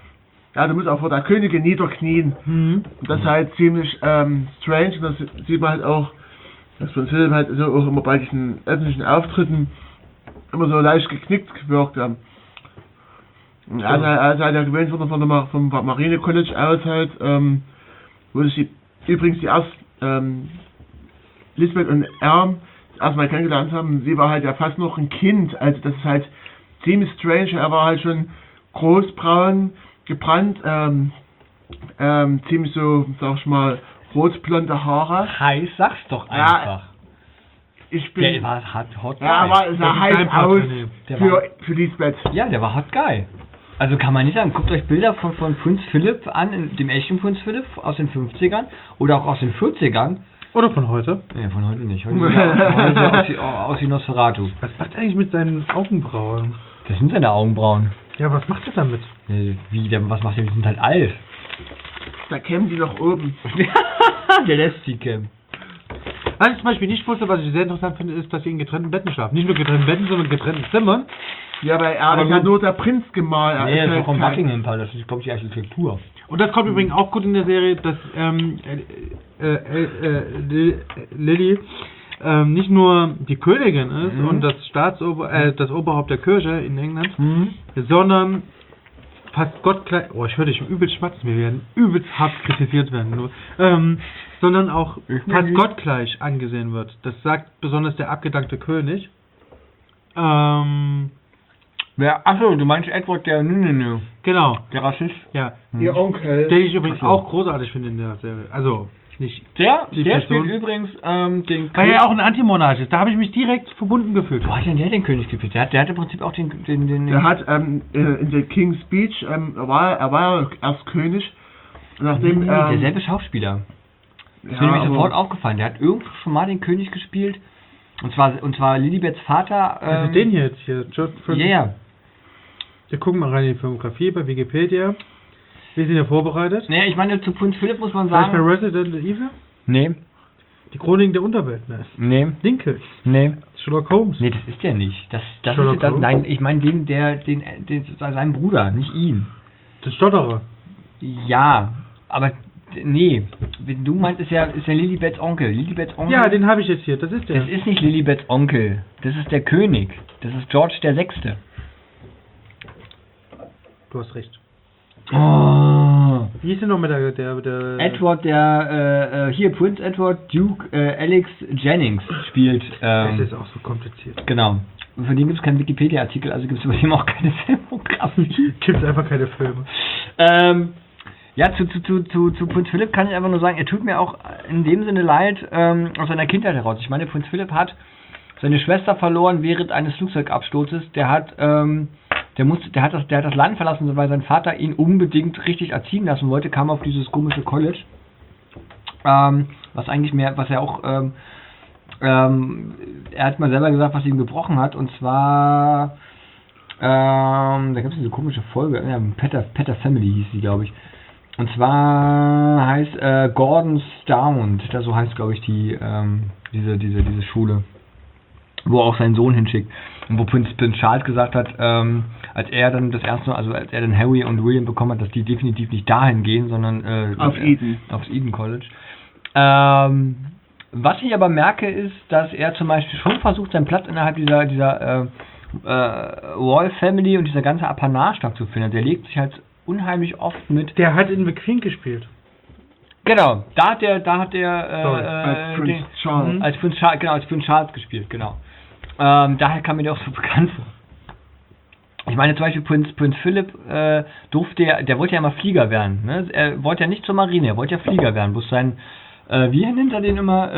Ja, du musst auch vor der Königin niederknien. Mhm. Und das ist halt ziemlich strange. Und das sieht man halt auch, dass Prinz Philipp halt so auch immer bei diesen öffentlichen Auftritten immer so leicht geknickt gewirkt haben. Und er ist halt ja gewählt worden vom Marine College aus halt, wo sich übrigens die erst Lisbeth und er erstmal kennengelernt haben. Sie war halt ja fast noch ein Kind, also das ist halt ziemlich strange. Er war halt schon großbraun, gebrannt, ziemlich so, sag ich mal, rotblonde Haare. Heiß, sag's doch einfach. Ja, ich bin... Der war hot ja, guy. aber es sah heiß aus für Lisbeth. Ja, der war hot guy. Also kann man nicht sagen, guckt euch Bilder von Prinz Philipp an, dem echten Prinz Philipp aus den 50ern oder auch aus den 40ern. Oder von heute? Nee, von heute nicht. Heute sieht er aus wie Nosferatu. Was macht er eigentlich mit seinen Augenbrauen? Das sind seine Augenbrauen. Ja, was macht er damit? Was macht er? Die sind halt alt. Da kämen die noch oben. Der lässt sie kämmen. Was ich zum Beispiel nicht wusste, was ich sehr interessant finde, ist, dass sie in getrennten Betten schlafen. Nicht nur getrennten Betten, sondern in getrennten Zimmern. Ja, aber er ist ja nur der Prinz gemalt. Nee, das ist auch vom Buckingham Palace. Das ist, glaube ich, die Architektur. Und das kommt übrigens auch gut in der Serie, dass Lily nicht nur die Königin ist und das Oberhaupt der Kirche in England, sondern fast gottgleich, ich höre dich übelst schmatzen, wir werden übelst hart kritisiert werden, nur, sondern auch fast gottgleich angesehen wird. Das sagt besonders der abgedankte König. Achso, du meinst Edward der Nününü. Genau. Der Rassist? Ja. Ihr Onkel. Den ich übrigens auch großartig finde in der Serie. Also, nicht... Der Person. spielt übrigens den Weil er auch ein Antimonarch ist. Da habe ich mich direkt verbunden gefühlt. Wo hat denn der den König gespielt? Der hat im Prinzip auch den Der hat in der King's Speech, er war ja erst König. Nachdem, derselbe Schauspieler. Das ist mir nämlich sofort aufgefallen. Der hat irgendwo schon mal den König gespielt. Und zwar Lilibets Vater. Also den hier jetzt hier. Ja. Wir gucken mal rein in die Filmografie bei Wikipedia. Wir sind ja vorbereitet. Naja, ich meine, zu Prinz Philipp muss man Vielleicht bei sagen... Resident Evil? Nee. Die Chronik der Unterwelt, ne? Nee. Lincoln. Nee. Sherlock Holmes. Nee, das ist der nicht. Das Sherlock ist das, Holmes? nein, ich meine seinen Bruder, nicht ihn. Das Stotterer. Ja, aber nee. Du meinst, ist ja Lilibets Onkel. Lilibets Onkel. Ja, den habe ich jetzt hier. Das ist der. Das ist nicht Lilibets Onkel. Das ist der König. Das ist George der Sechste. Du hast recht. Oh. Wie hieß denn noch mit der Edward, hier Prince Edward Duke Alex Jennings spielt. Das ist auch so kompliziert. Genau. Und von dem gibt es keinen Wikipedia-Artikel, also gibt es über dem auch keine Filmografie. Gibt es einfach keine Filme. Ja, zu Prinz Philipp kann ich einfach nur sagen, er tut mir auch in dem Sinne leid aus seiner Kindheit heraus. Ich meine, Prinz Philipp hat seine Schwester verloren während eines Flugzeugabsturzes. Der hat das Land verlassen, weil sein Vater ihn unbedingt richtig erziehen lassen wollte, kam auf dieses komische College, was er auch, er hat mal selber gesagt, was ihm gebrochen hat, und zwar, da gibt es diese komische Folge, Petter Family hieß sie, glaube ich, und zwar heißt Gordon's Down, so heißt, glaube ich, diese Schule, wo er auch seinen Sohn hinschickt. Und wo Prinz Charles gesagt hat, als er dann Harry und William bekommen hat, dass die definitiv nicht dahin gehen, sondern aufs Eden College. Was ich aber merke, ist, dass er zum Beispiel schon versucht, seinen Platz innerhalb dieser Royal Family und dieser ganze Apanage zu finden. Der legt sich halt unheimlich oft mit. Der hat in The Queen gespielt. Genau, da hat er als Prinz Charles gespielt, genau. Daher kam mir der auch so bekannt vor. Ich meine zum Beispiel Prinz Philipp der wollte ja immer Flieger werden. Ne? Er wollte ja nicht zur Marine, er wollte ja Flieger werden. Bloß sein, wie nennt er den immer?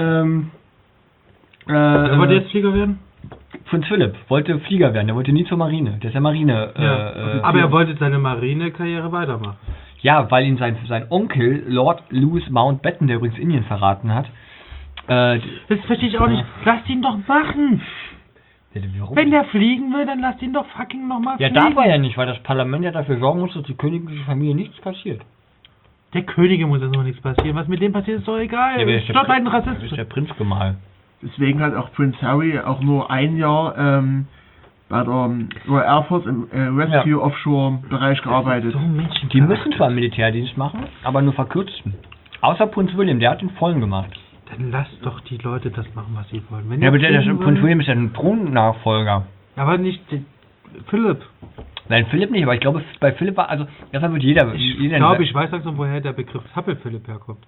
Wer wollte jetzt Flieger werden? Prinz Philipp wollte Flieger werden, der wollte nie zur Marine. Der ist ja Marine. Aber er wollte seine Marinekarriere weitermachen. Ja, weil ihn sein Onkel, Lord Louis Mountbatten, der übrigens Indien verraten hat. Das verstehe ich auch nicht. Lass ihn doch machen! Warum? Wenn der fliegen will, dann lass ihn doch fucking nochmal fliegen. Ja, darf er ja nicht, weil das Parlament ja dafür sorgen muss, dass die königliche Familie nichts passiert. Der Könige muss jetzt noch nichts passieren. Was mit dem passiert, ist doch egal. Ja, ist doch ein Rassist. ist der Prinzgemahl. Deswegen hat auch Prinz Harry auch nur ein Jahr bei der Royal Air Force im Rescue Offshore Bereich gearbeitet. Die müssen zwar Militärdienst machen, aber nur verkürzten. Außer Prinz William, der hat den vollen gemacht. Dann lasst doch die Leute das machen, was sie wollen. Wenn Ja, aber die der fliegen Prinz wollen- William ist ja ein Thronnachfolger. Aber nicht Philipp. Nein, Philipp nicht, aber ich glaube, bei Philipp war, also, erstmal wird jeder... Ich glaube, ich weiß langsam, woher der Begriff Zappel-Philipp herkommt.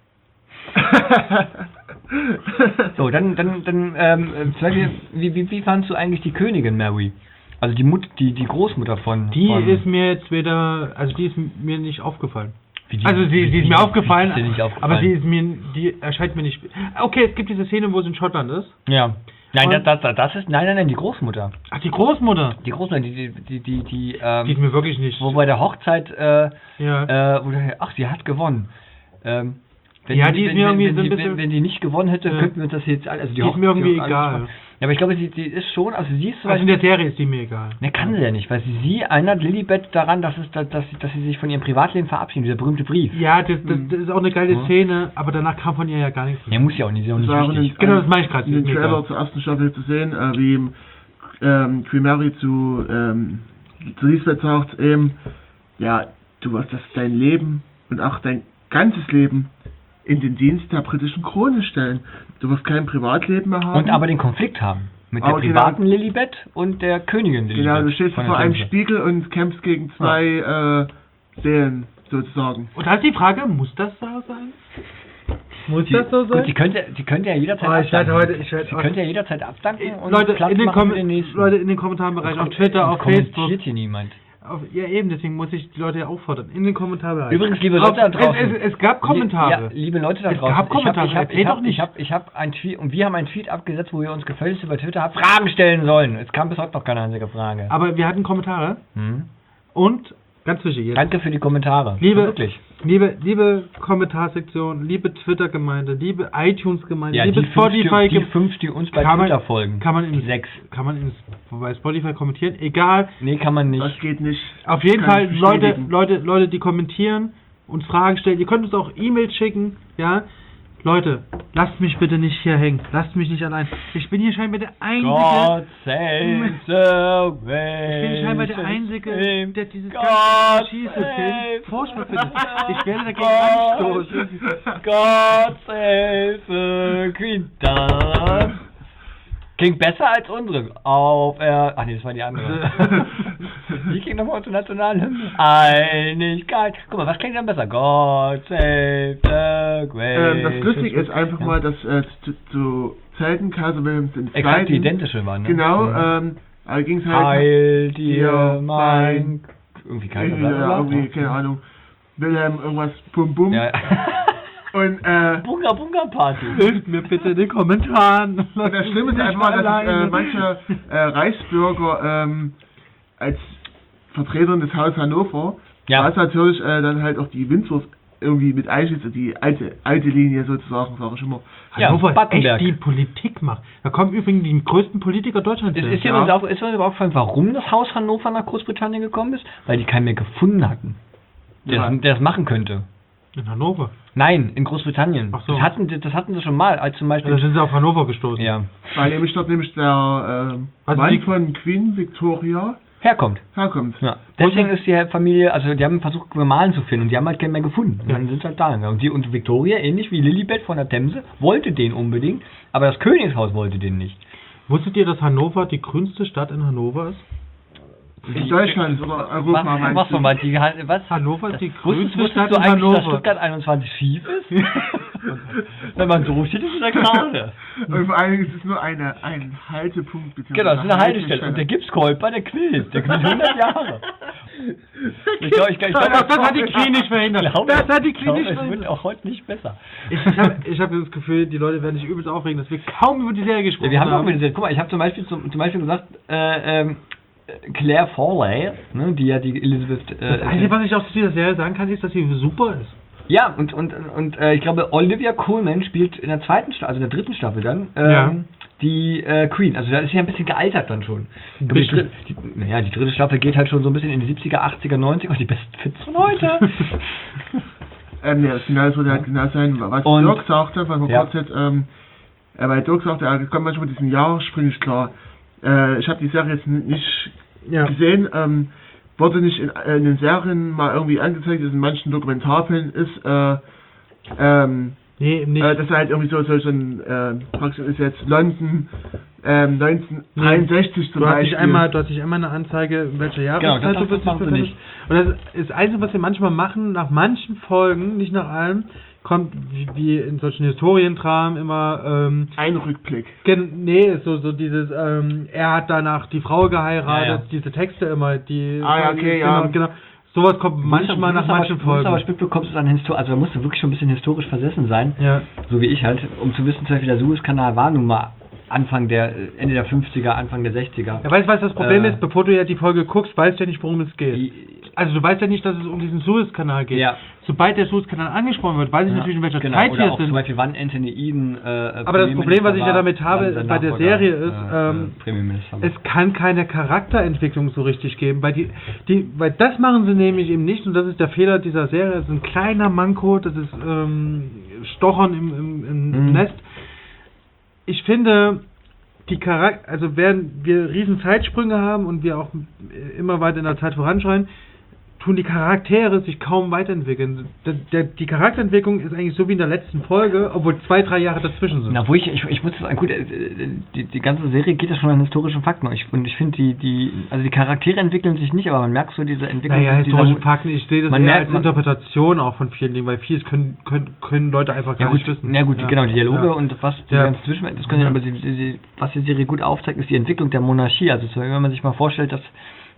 So, dann zum Beispiel, wie fandst du eigentlich die Königin Mary? Also die Großmutter von... Die von, ist mir jetzt wieder, also die ist mir nicht aufgefallen. wie die- Also sie ist mir aufgefallen, ist dir nicht aufgefallen? aber die erscheint mir nicht... Okay, es gibt diese Szene, wo sie in Schottland ist. Ja. Nein, Und- das ist... Nein, die Großmutter. Ach, die Großmutter. Die Großmutter, Die ist mir wirklich nicht... wo bei der Hochzeit, Ja. ach, sie hat gewonnen. Ja, die ist mir irgendwie so ein bisschen- wenn die nicht gewonnen hätte, Ja. könnten wir das jetzt alles... Also Die ist mir irgendwie alles egal. machen. Ja, aber ich glaube, sie ist schon, also sie ist... Also in der Serie ist die mir egal. Ne, kann sie ja nicht, weil sie erinnert Lilibet daran, dass sie sich von ihrem Privatleben verabschieden, dieser berühmte Brief. Ja, das ist auch eine geile Ja. Szene, aber danach kam von ihr ja gar nichts mehr. Ja, muss ja auch nicht, ist ja auch Das nicht war wichtig. Genau, das meine ich gerade. in den ist mir Trailer egal. zur ersten Staffel zu sehen, wie Queen Mary zu Lisbeth sagt, ja, du wirst dein Leben und auch dein ganzes Leben in den Dienst der britischen Krone stellen. Du wirst kein Privatleben mehr haben. Und aber den Konflikt haben. Mit der Aber genau- privaten Lilibet und der Königin Lilibet. Genau, du stehst von vor der einem Themse. Spiegel und kämpfst gegen zwei Seelen, sozusagen. Und da ist die Frage, muss das so sein? Muss das so sein? Gut, die könnte ja jederzeit Oh, ich werde abdanken. heute- ich werde- Sie könnte ja jederzeit abdanken und Leute, Platz in den machen für den nächsten. Leute, in den Kommentarbereich, auf Twitter, auf Kommentiert Facebook. hier niemand. Ja eben, deswegen muss ich die Leute ja auffordern. In den Kommentarbereich. Übrigens, liebe Leute da draußen. Es gab Kommentare. Ja, liebe Leute da Es draußen. gab Kommentare, erzähl doch nicht. Ich hab einen Tweet, und wir haben einen Tweet abgesetzt, wo ihr uns gefälligst über Twitter habt Fragen stellen sollen. Es kam bis heute noch keine einzige Frage. Aber wir hatten Kommentare. Hm? Und, ganz wichtig jetzt. Danke für die Kommentare. Liebe, Wirklich. liebe Kommentarsektion, liebe Twitter-Gemeinde, liebe iTunes-Gemeinde, Ja, liebe die Spotify-Gemeinde. fünf, die uns bei Kann man- Twitter folgen. Kann man Die in 6. bei Spotify kommentieren? Egal. Nee, kann man nicht. Das geht nicht. Auf jeden Kann Fall, ich Leute, bestätigen. die kommentieren und Fragen stellen. Ihr könnt uns auch E-Mails schicken, ja. Leute, lasst mich bitte nicht hier hängen. Lasst mich nicht allein. Ich bin hier scheinbar der Einzige. God save the Ich bin scheinbar der Einzige, der dieses God ganze Schieße save furchtbar findet. Ich werde dagegen God. anstoßen. God save the Queen. Da. Klingt besser als unsere. Ach nee, das war die andere. Wie klingt nochmal unsere Nationalhymne? Einigkeit. Guck mal, was klingt denn besser? God save the great. Das Lustige ist einfach mal, dass zu Zeiten Kaiser Wilhelms II. Exakt die identische war, ne? Genau, Mhm. da ging es halt... Heil dir mein... Irgendwie Kaiser ja, irgendwie, keine Ahnung. Wilhelm irgendwas, bum bum. Ja. Und Bunga Bunga Party. Hilft mir bitte in den Kommentaren. Und das Schlimme ist einfach mal, dass manche Reichsbürger als Vertreterin des Hauses Hannover, Ja. was natürlich dann halt auch die Windsors irgendwie mit einschließt, die alte Linie sozusagen, sage ich immer. Ja, Hannover ist Battenberg. echt die Politik macht. Da kommen übrigens die größten Politiker Deutschlands Ist hin. dir uns aufgefallen, warum das Haus Hannover nach Großbritannien gekommen ist? Weil die keinen mehr gefunden hatten, der das machen könnte. In Hannover. Nein, in Großbritannien. Ach so. Das hatten sie schon mal, als zum Da Beispiel... sind sie auf Hannover gestoßen. Ja, Weil nämlich dort der Also Mann die- von Queen Victoria herkommt. herkommt. Ja. Deswegen ist die Familie, also die haben versucht, Gemahlen zu finden und die haben halt keinen mehr gefunden. Und dann sind sie halt da gegangen. Und Victoria, ähnlich wie Lilibet von der Themse, wollte den unbedingt, aber das Königshaus wollte den nicht. Wusstet ihr, dass Hannover die grünste Stadt in Hannover ist? In Deutschland oder Europa meinst Was du? nochmal? Was? Hannover ist die Wusstest grünste Stadt du in eigentlich, dass Hannover. Stuttgart 21 schief ist? Wenn man so steht, ist es ja gerade. Und vor allen Dingen ist es nur ein Haltepunkt. Genau, das ist eine Haltestelle. Und der Gipskolper, der quillt 100 Jahre. Ich glaube, Das hat die Queen nicht verhindert. Das hat die Queen nicht Es wird verhindert. auch heute nicht besser. Ich hab das Gefühl, die Leute werden sich übelst aufregen, dass wir kaum über die Serie gesprochen Ja, wir haben auch haben. wieder gesagt, guck mal, ich habe zum Beispiel gesagt, Claire Forley, ne, die ja die Elizabeth... Das Einzige, was ich aus dieser Serie sagen kann, ist, dass sie super ist. ja, und ich glaube, Olivia Colman spielt in der zweiten Staffel, also in der dritten Staffel dann, Ja. die Queen. Also da ist sie ja ein bisschen gealtert dann schon. Ein Aber bisschen. die dritte Staffel geht halt schon so ein bisschen in die 70er, 80er, 90er, die besten Fits von heute. Nee, das Finale sollte halt genau sein, was Und- Dirk sagte, was man Ja. kurz jetzt, weil Dirk sagte, er kommt manchmal mit diesen Jahrespringen nicht klar. ich habe die Serie jetzt nicht gesehen, wurde nicht in den Serien mal irgendwie angezeigt, dass in manchen Dokumentarfilmen ist, nee, nicht. das ist halt irgendwie so ein, praktisch ist jetzt London, 1963 zum Beispiel. Du hast nicht einmal eine Anzeige, in welcher Jahreszeit Genau, du bist. machen sie nicht. Und das ist das Einzige, was wir manchmal machen, nach manchen Folgen, nicht nach allem, kommt wie in solchen Historiendramen immer ein Rückblick. Nee, so dieses er hat danach die Frau geheiratet, diese Texte immer, die genau. Sowas kommt manchmal nach manchen Folgen. Aber mitbekommst du dann also da musst du wirklich schon ein bisschen historisch versessen sein, so wie ich halt, um zu wissen, zum Beispiel der Suezkanal war nun mal Ende der 50er, Anfang der 60er. Ja, weißt du, was das Problem ist? Bevor du ja die Folge guckst, weißt du ja nicht, worum es geht. Also du weißt ja nicht, dass es um diesen Suezkanal geht. Ja. Sobald der Suezkanal angesprochen wird, weiß ich natürlich, in welcher Zeit oder wir auch sind. Zum Beispiel, wann Anthony Eden aber das Problem, was ich ja damit habe, bei der Serie ist, es kann keine Charakterentwicklung so richtig geben, weil weil das machen sie nämlich eben nicht, und das ist der Fehler dieser Serie, das ist ein kleiner Manko, das ist Stochern im Nest. Ich finde, also während wir riesen Zeitsprünge haben und wir auch immer weiter in der Zeit voranschreien, tun die Charaktere sich kaum weiterentwickeln. Die Charakterentwicklung ist eigentlich so wie in der letzten Folge, obwohl 2-3 Jahre dazwischen sind. Na, wo ich muss sagen, gut, die ganze Serie geht ja schon an historischen Fakten. Und ich finde, die Charaktere entwickeln sich nicht, aber man merkt so diese Entwicklung. Naja, historische Fakten, ich sehe das eher als Interpretation auch von vielen Dingen, weil vieles können Leute einfach gar nicht wissen. Ja gut, genau, die Dialoge und was die ganzen Zwischenwelten, das können aber was die Serie gut aufzeigt, ist die Entwicklung der Monarchie. Also wenn man sich mal vorstellt, dass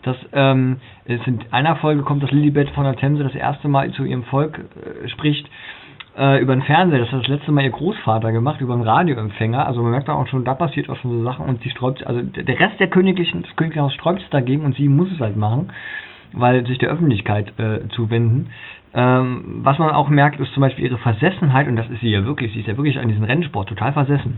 es in einer Folge kommt, dass Lilibet von der Themse das erste Mal zu ihrem Volk spricht über den Fernseher. Das hat das letzte Mal ihr Großvater gemacht, über einen Radioempfänger. Also man merkt auch schon, da passiert auch schon so Sachen, und sie sträubt, also der Rest des königlichen Haus sträubt es dagegen, und sie muss es halt machen, weil sich der Öffentlichkeit zuwenden. Was man auch merkt, ist zum Beispiel ihre Versessenheit, und das ist sie ja wirklich, sie ist ja wirklich an diesem Rennsport total versessen.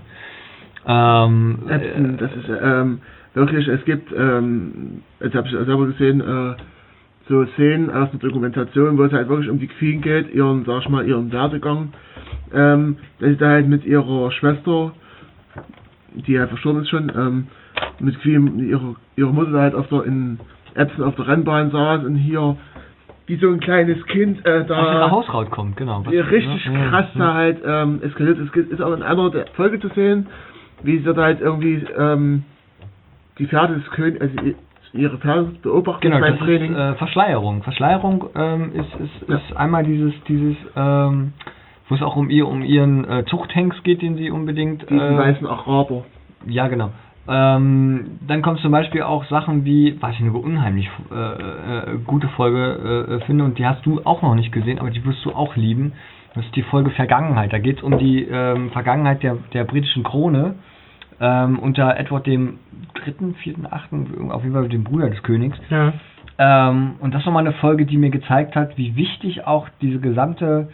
Das ist wirklich, es gibt, jetzt habe ich selber gesehen, so Szenen aus der Dokumentation, wo es halt wirklich um die Queen geht, ihren Werdegang, dass sie da halt mit ihrer Schwester, die halt verstorben ist schon, mit Queen, ihrer Mutter da halt auf der Rennbahn saß und hier wie so ein kleines Kind da aus ihrer Hausraut kommt, genau. Richtig krass da halt eskaliert. Es ist auch in einer der Folge zu sehen, wie sie da halt irgendwie die Pferde des Königs, also ihre Pferde beobachten beim Training. Ist, Verschleierung. Verschleierung ist einmal dieses wo es auch um ihren Zuchthengst geht, den sie unbedingt... Diesen weißen Araber. Ja, genau. Dann kommt zum Beispiel auch Sachen wie, was ich eine unheimlich gute Folge finde, und die hast du auch noch nicht gesehen, aber die wirst du auch lieben. Das ist die Folge Vergangenheit. Da geht es um die Vergangenheit der britischen Krone unter Edward dem 3., 4., 8., auf jeden Fall dem Bruder des Königs. Ja. Und das ist nochmal eine Folge, die mir gezeigt hat, wie wichtig auch diese gesamte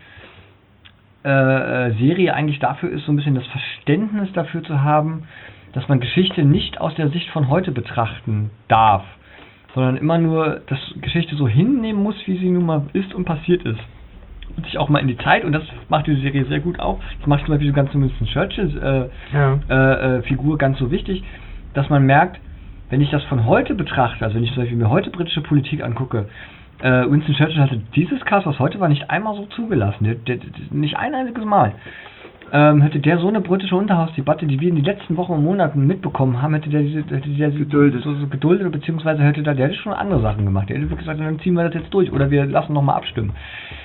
Serie eigentlich dafür ist, so ein bisschen das Verständnis dafür zu haben, dass man Geschichte nicht aus der Sicht von heute betrachten darf, sondern immer nur das Geschichte so hinnehmen muss, wie sie nun mal ist und passiert ist. Und sich auch mal in die Zeit, und das macht die Serie sehr gut auch, das macht zum Beispiel so ganz Winston Churchill Figur ganz so wichtig, dass man merkt, wenn ich das von heute betrachte, also wenn ich zum Beispiel mir heute britische Politik angucke, Winston Churchill hatte dieses Cast, was heute war, nicht einmal so zugelassen, nicht ein einziges Mal. Hätte der so eine britische Unterhausdebatte, die wir in den letzten Wochen und Monaten mitbekommen haben, hätte der geduldet. So geduldet, beziehungsweise der hätte schon andere Sachen gemacht. Der hätte wirklich gesagt, dann ziehen wir das jetzt durch oder wir lassen nochmal abstimmen.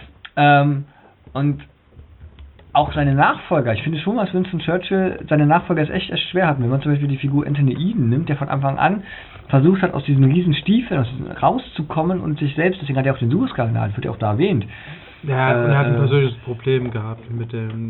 Und auch seine Nachfolger, ich finde schon, dass Winston Churchill seine Nachfolger es echt schwer hatten. Wenn man zum Beispiel die Figur Anthony Eden nimmt, der von Anfang an versucht hat, aus diesen riesen Stiefeln rauszukommen und sich selbst, deswegen hat er auch den Suezkanal, das wird ja auch da erwähnt. Ja, und er hat ein persönliches Problem gehabt mit dem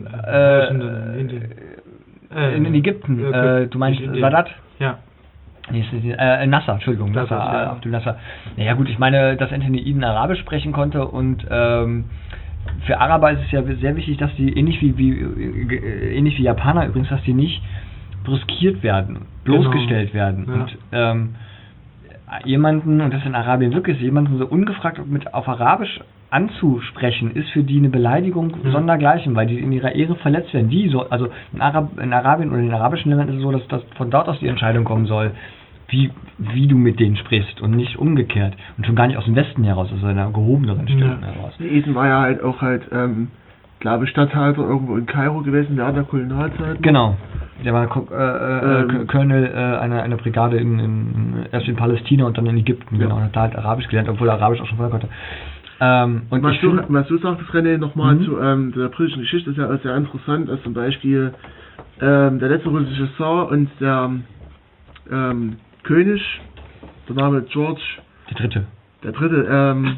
in Ägypten. Du meinst Sadat? Ja. Nee, Nasser, Entschuldigung, Abdel Nasser. Naja gut, ich meine, dass Anthony Eden Arabisch sprechen konnte, und für Araber ist es ja sehr wichtig, dass die, ähnlich wie Japaner übrigens, dass die nicht brüskiert werden, bloßgestellt werden. Ja. Und jemanden, und das in Arabien wirklich, jemanden so ungefragt auf Arabisch anzusprechen, ist für die eine Beleidigung sondergleichen, weil die in ihrer Ehre verletzt werden. Also in Arabien oder in den arabischen Ländern ist es so, dass von dort aus die Entscheidung kommen soll, wie du mit denen sprichst und nicht umgekehrt. Und schon gar nicht aus dem Westen heraus, aus einer gehobeneren Stellung heraus. Ethan war ja halt auch glaube ich, Statthalter irgendwo in Kairo gewesen, während der Kolonialzeit. Genau. Der war Colonel einer Brigade erst in Palästina und dann in Ägypten, genau. Und hat da halt Arabisch gelernt, obwohl er Arabisch auch schon vorher konnte. Und was du sagtest, René, nochmal zu der britischen Geschichte, ist ja auch sehr interessant, als zum Beispiel der letzte russische Tsar und der König, der Name George der Dritte,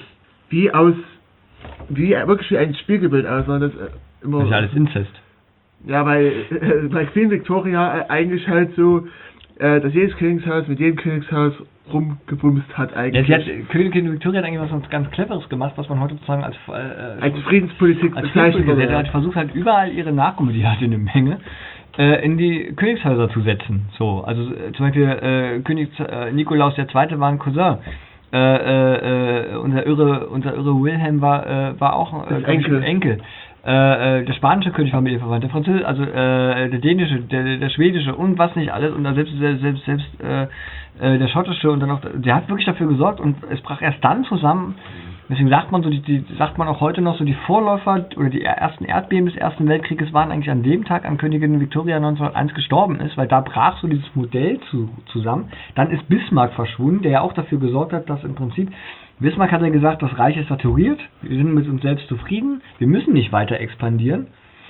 wirklich wie ein Spiegelbild aussah. Das ist ja alles Inzest. Ja, weil bei Queen Victoria eigentlich halt so, dass jedes Königshaus mit jedem Königshaus rumgebumst hat eigentlich. Ja, Königin Victoria hat eigentlich was ganz Cleveres gemacht, was man heute sozusagen als Friedenspolitik bezeichnet. Sie hat versucht halt überall ihre Nachkommen, die hatte eine Menge, in die Königshäuser zu setzen. So, also zum Beispiel König Nikolaus II. War ein Cousin. Unser irre Wilhelm war auch Enkel. Der spanische König war mit ihr verwandt, der französische, also der dänische, der schwedische und was nicht alles und dann selbst der schottische und dann auch, der hat wirklich dafür gesorgt und es brach erst dann zusammen. Deswegen sagt man so, sagt man auch heute noch so, die Vorläufer oder die ersten Erdbeben des Ersten Weltkrieges waren eigentlich an dem Tag, an Königin Victoria 1901 gestorben ist, weil da brach so dieses Modell zusammen. Dann ist Bismarck verschwunden, der ja auch dafür gesorgt hat, dass im Prinzip, Bismarck hat ja gesagt, das Reich ist saturiert, wir sind mit uns selbst zufrieden, wir müssen nicht weiter expandieren.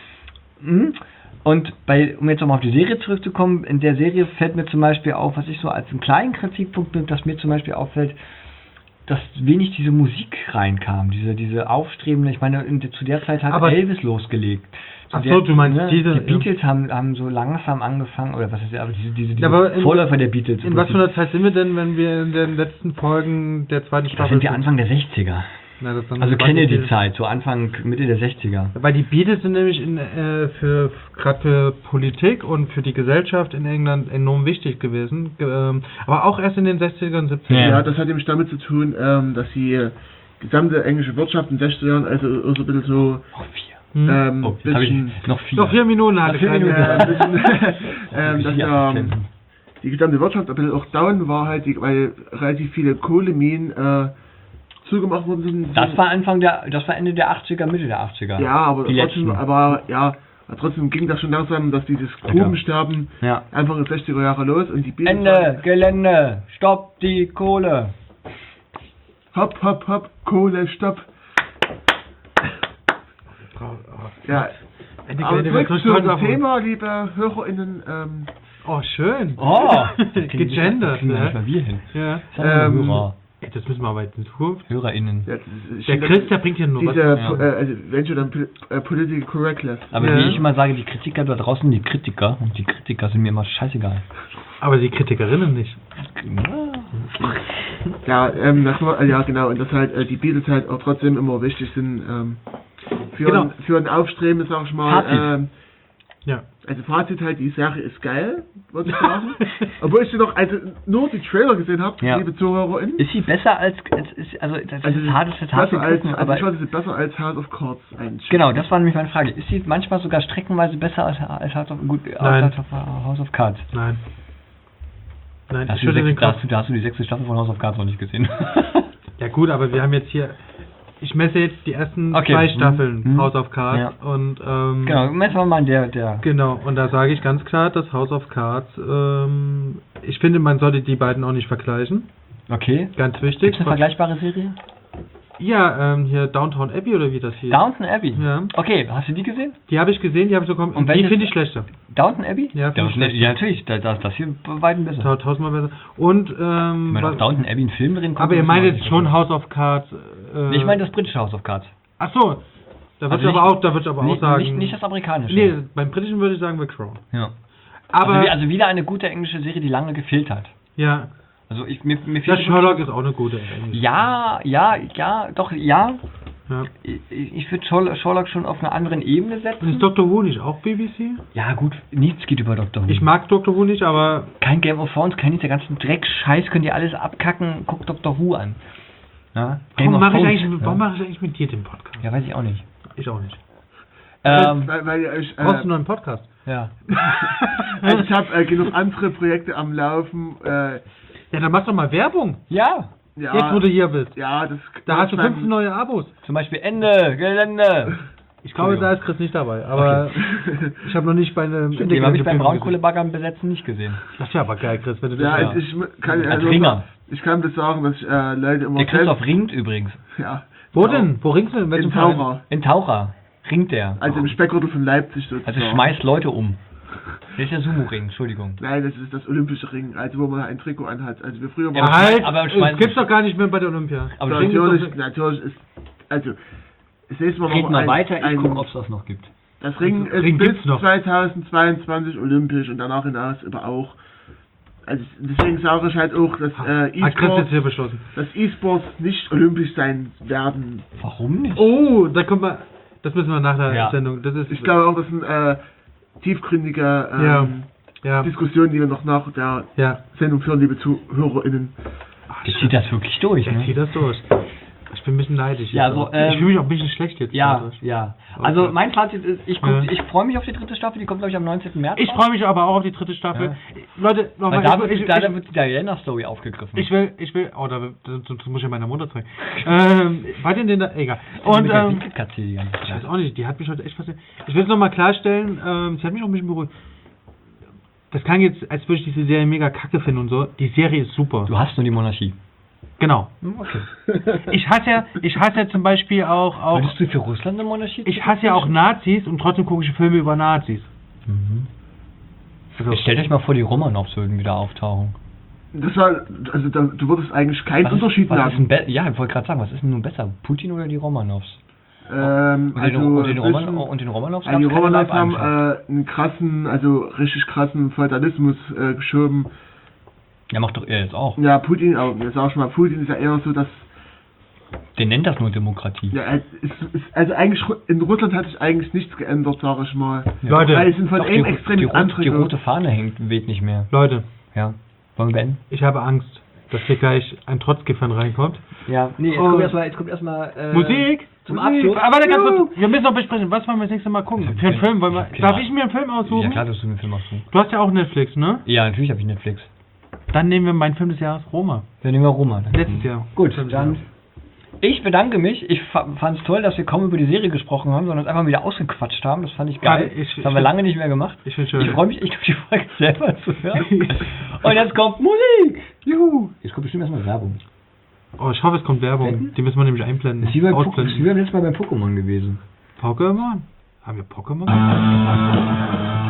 Und um jetzt nochmal auf die Serie zurückzukommen, in der Serie fällt mir zum Beispiel auf, was ich so als einen kleinen Kritikpunkt nimmt, dass mir zum Beispiel auffällt, dass wenig diese Musik reinkam, diese aufstrebende, ich meine, zu der Zeit hat Elvis losgelegt. Du meinst diese... Die Beatles haben so langsam angefangen, oder was ist ja, aber diese Vorläufer der Beatles. In was für einer Zeit sind wir denn, wenn wir in den letzten Folgen der zweiten Staffel... Da sind wir Anfang der 60er. Also Kennedy-Zeit, so Mitte der 60er. Weil die Beatles sind nämlich gerade für Politik und für die Gesellschaft in England enorm wichtig gewesen. Aber auch erst in den 60er und 70er. Ja, das hat nämlich damit zu tun, dass die gesamte englische Wirtschaft in den 60er Jahren also so ein bisschen so... Noch 4 Minuten hatte dass die gesamte Wirtschaft ein bisschen auch down war, halt, weil relativ viele Kohleminen zugemacht worden sind. Das war Ende der 80er, Mitte der 80er. Ja, aber trotzdem ging das schon langsam, dass dieses Grubensterben Anfang der 60er Jahre los und die Beatles... Ende, Gelände, stopp die Kohle. Hopp, hopp, hopp, Kohle, stopp. Ja, zurück zum Thema, liebe HörerInnen. Oh, schön. Oh, gegendert. Mal wir hin. Ja. Das müssen wir aber in Zukunft. HörerInnen. Ja, der Chris, der bringt hier nur was. Also, wenn schon dann Political Correctness. Aber wie ich immer sage, die Kritiker da draußen, die Kritiker sind mir immer scheißegal. Aber die Kritikerinnen nicht. Ja, genau, und dass halt die Beatles halt auch trotzdem immer wichtig sind für ein Aufstreben, sag ich mal. Also Fazit halt, die Serie ist geil, würde ich sagen. Obwohl ich nur die Trailer gesehen habe, liebe ZuhörerInnen. Ist sie besser als ist hart zu gucken, aber ich fand sie besser als House of Cards eigentlich. Genau, das war nämlich meine Frage. Ist sie manchmal sogar streckenweise besser als House of Cards? Nein. Da hast du die 6. Staffel von House of Cards noch nicht gesehen. Ja gut, aber wir haben jetzt hier... Ich messe jetzt die ersten 2 Staffeln House of Cards und genau, messen wir mal der. Genau, und da sage ich ganz klar, dass House of Cards, ich finde, man sollte die beiden auch nicht vergleichen. Okay. Ganz wichtig. Gibt es eine vergleichbare Serie? Ja, hier Downton Abbey oder wie das hieß. Downton Abbey? Ja. Okay, hast du die gesehen? Die habe ich gesehen, die habe ich so kommen. Und die finde ich schlechter. Downton Abbey? Ja, ja natürlich, das hier bei weitem besser. Tausendmal besser. Und, ich meine, auf Downton Abbey einen Film drin. Aber ihr meint jetzt schon House of Cards? Ich meine das britische House of Cards. Ach so, da würde ich aber auch sagen... Nicht das amerikanische. Nee, beim britischen würde ich sagen The Crown. Ja. Aber also wieder eine gute englische Serie, die lange gefehlt hat. Ja. Also mir fehlt... Sherlock ist auch eine gute englische Serie. Ja. Ich würde Sherlock schon auf einer anderen Ebene setzen. Und ist Dr. Who nicht auch BBC? Ja gut, nichts geht über Dr. Who. Ich mag Dr. Who nicht, aber... Kein Game of Thrones, kein der ganzen Dreck-Scheiß, könnt ihr alles abkacken, guckt Dr. Who an. Ja? Warum mache ich eigentlich mit dir den Podcast? Ja, weiß ich auch nicht. Ich auch nicht. Weil ihr euch, Brauchst du einen neuen Podcast? Ja. also ich habe genug andere Projekte am Laufen. Ja, dann mach doch mal Werbung. Ja. Ja, Jetzt, wo du hier bist. Ja, das. Da hast du 15 neue Abos. Zum Beispiel Ende, Gelände. Ich glaube, da ist Chris nicht dabei, aber ich habe noch nicht bei einem Den habe ich beim Braunkohlebaggern besetzen nicht gesehen. Das ist ja aber geil, Chris, wenn du das Ja, hörst. ich kann Als Ringer. Ich kann das sagen, dass ich Leute immer Der Christoph ringt übrigens. Ja. Wo denn? Wo ringst du denn? In Taucher. In Taucher ringt der. Also im Speckgürtel von Leipzig sozusagen. Also schmeißt Leute um. Das ist der Sumo-Ring, Entschuldigung. Nein, das ist das olympische Ring, also wo man ein Trikot anhat. Also wir früher Ja, waren... Halt, aber das gibt's doch gar nicht mehr bei der Olympia. Aber Ja, Ring ist natürlich ist... Also, das nächste Mal Red noch mal weiter, ich ein, gucke, ob es das noch gibt. Das Ring ist Ring bis gibt's noch. 2022 olympisch und danach hinaus aber auch. Also deswegen sage ich halt auch, dass Hat Chris jetzt E-Sports hier beschlossen. nicht olympisch sein werden. Warum nicht? Oh, da kommt mal... Das müssen wir nach der Ja. Sendung... Das ist... Ich glaube auch, das sind tiefgründige ja. Diskussionen, die wir noch nach der Ja. Sendung führen, liebe ZuhörerInnen. Der zieht das wirklich durch, Ich zieh ne? das durch. Ich bin ein bisschen neidisch. Ja, jetzt so, auch. Ich fühle mich auch ein bisschen schlecht jetzt. Ja, dadurch. ja. Also Okay. mein Fazit ist, ich Ja. freue mich auf die dritte Staffel, die kommt glaube ich am 19. März. Ich freue mich aber auch auf die dritte Staffel. Ja. Leute, Weil nochmal... da wird die Diana-Story aufgegriffen. Ich will, oh, das muss ich ja meiner Mutter zeigen. Warte in den, egal. Und, mit der Winkelkatze die ganze ich Zeit. weiß auch nicht, die hat mich heute echt fasziniert. Ich will es nochmal klarstellen, sie hat mich auch ein bisschen beruhigt. Das klang jetzt, als würde ich diese Serie mega kacke finden und so. Die Serie ist super. Du hast nur die Monarchie. Genau. Okay. Ich hasse ja zum Beispiel auch Würdest du für Russland eine Monarchie? ich hasse ja auch Nazis und trotzdem gucke ich Filme über Nazis. Mhm. Also, Stellt euch mal vor, die Romanows würden wieder auftauchen. Das war, also du würdest eigentlich keinen Unterschied was ist merken. ja, ich wollte gerade sagen, was ist denn nun besser? Putin oder die Romanows? Also, Und den zwischen- Romanows die gab's keine Romanows haben Live-Einschaltung. einen krassen, also richtig krassen Feudalismus geschoben. Ja, macht doch er jetzt auch. Ja, Putin, aber jetzt auch schon mal, Putin ist ja eher so, dass, Der nennt das nur Demokratie. ja, also eigentlich, in Russland hat sich eigentlich nichts geändert, sage ich mal. Leute, Weil es sind von Doch, ihm die extrem rote, rote Fahne weht nicht mehr. Leute, Ja. Wollen wir beenden? ich habe Angst, dass hier gleich ein Trotzgefan reinkommt. Ja, nee, jetzt Oh. kommt erstmal Musik? zum Musik. Abschluss. Aber warte, ganz kurz, wir müssen noch besprechen, was wollen wir das nächste Mal gucken? Für einen Film wollen wir. Genau. Darf ich mir einen Film aussuchen? Ja klar, dass du einen Film aussuchen. Du hast ja auch Netflix, ne? Ja, natürlich habe ich Netflix. Dann nehmen wir meinen Film des Jahres, Roma. Dann nehmen wir Roma. Dann. Letztes Jahr. Gut, Film des dann. Jahres. Ich bedanke mich. Ich fand es toll, dass wir kaum über die Serie gesprochen haben, sondern uns einfach wieder ausgequatscht haben. Das fand ich geil. Ja, das haben wir lange nicht mehr gemacht. Ich finde schön. Ich freue mich, die Folge selber zu hören. Und jetzt kommt Musik. Juhu. Jetzt kommt bestimmt erstmal Werbung. Oh, ich hoffe, es kommt Werbung. Wetten? Die müssen wir nämlich einblenden. Das ist wie beim Ausblenden. letzten Mal beim Pokémon gewesen. Pokémon? Haben wir Pokémon?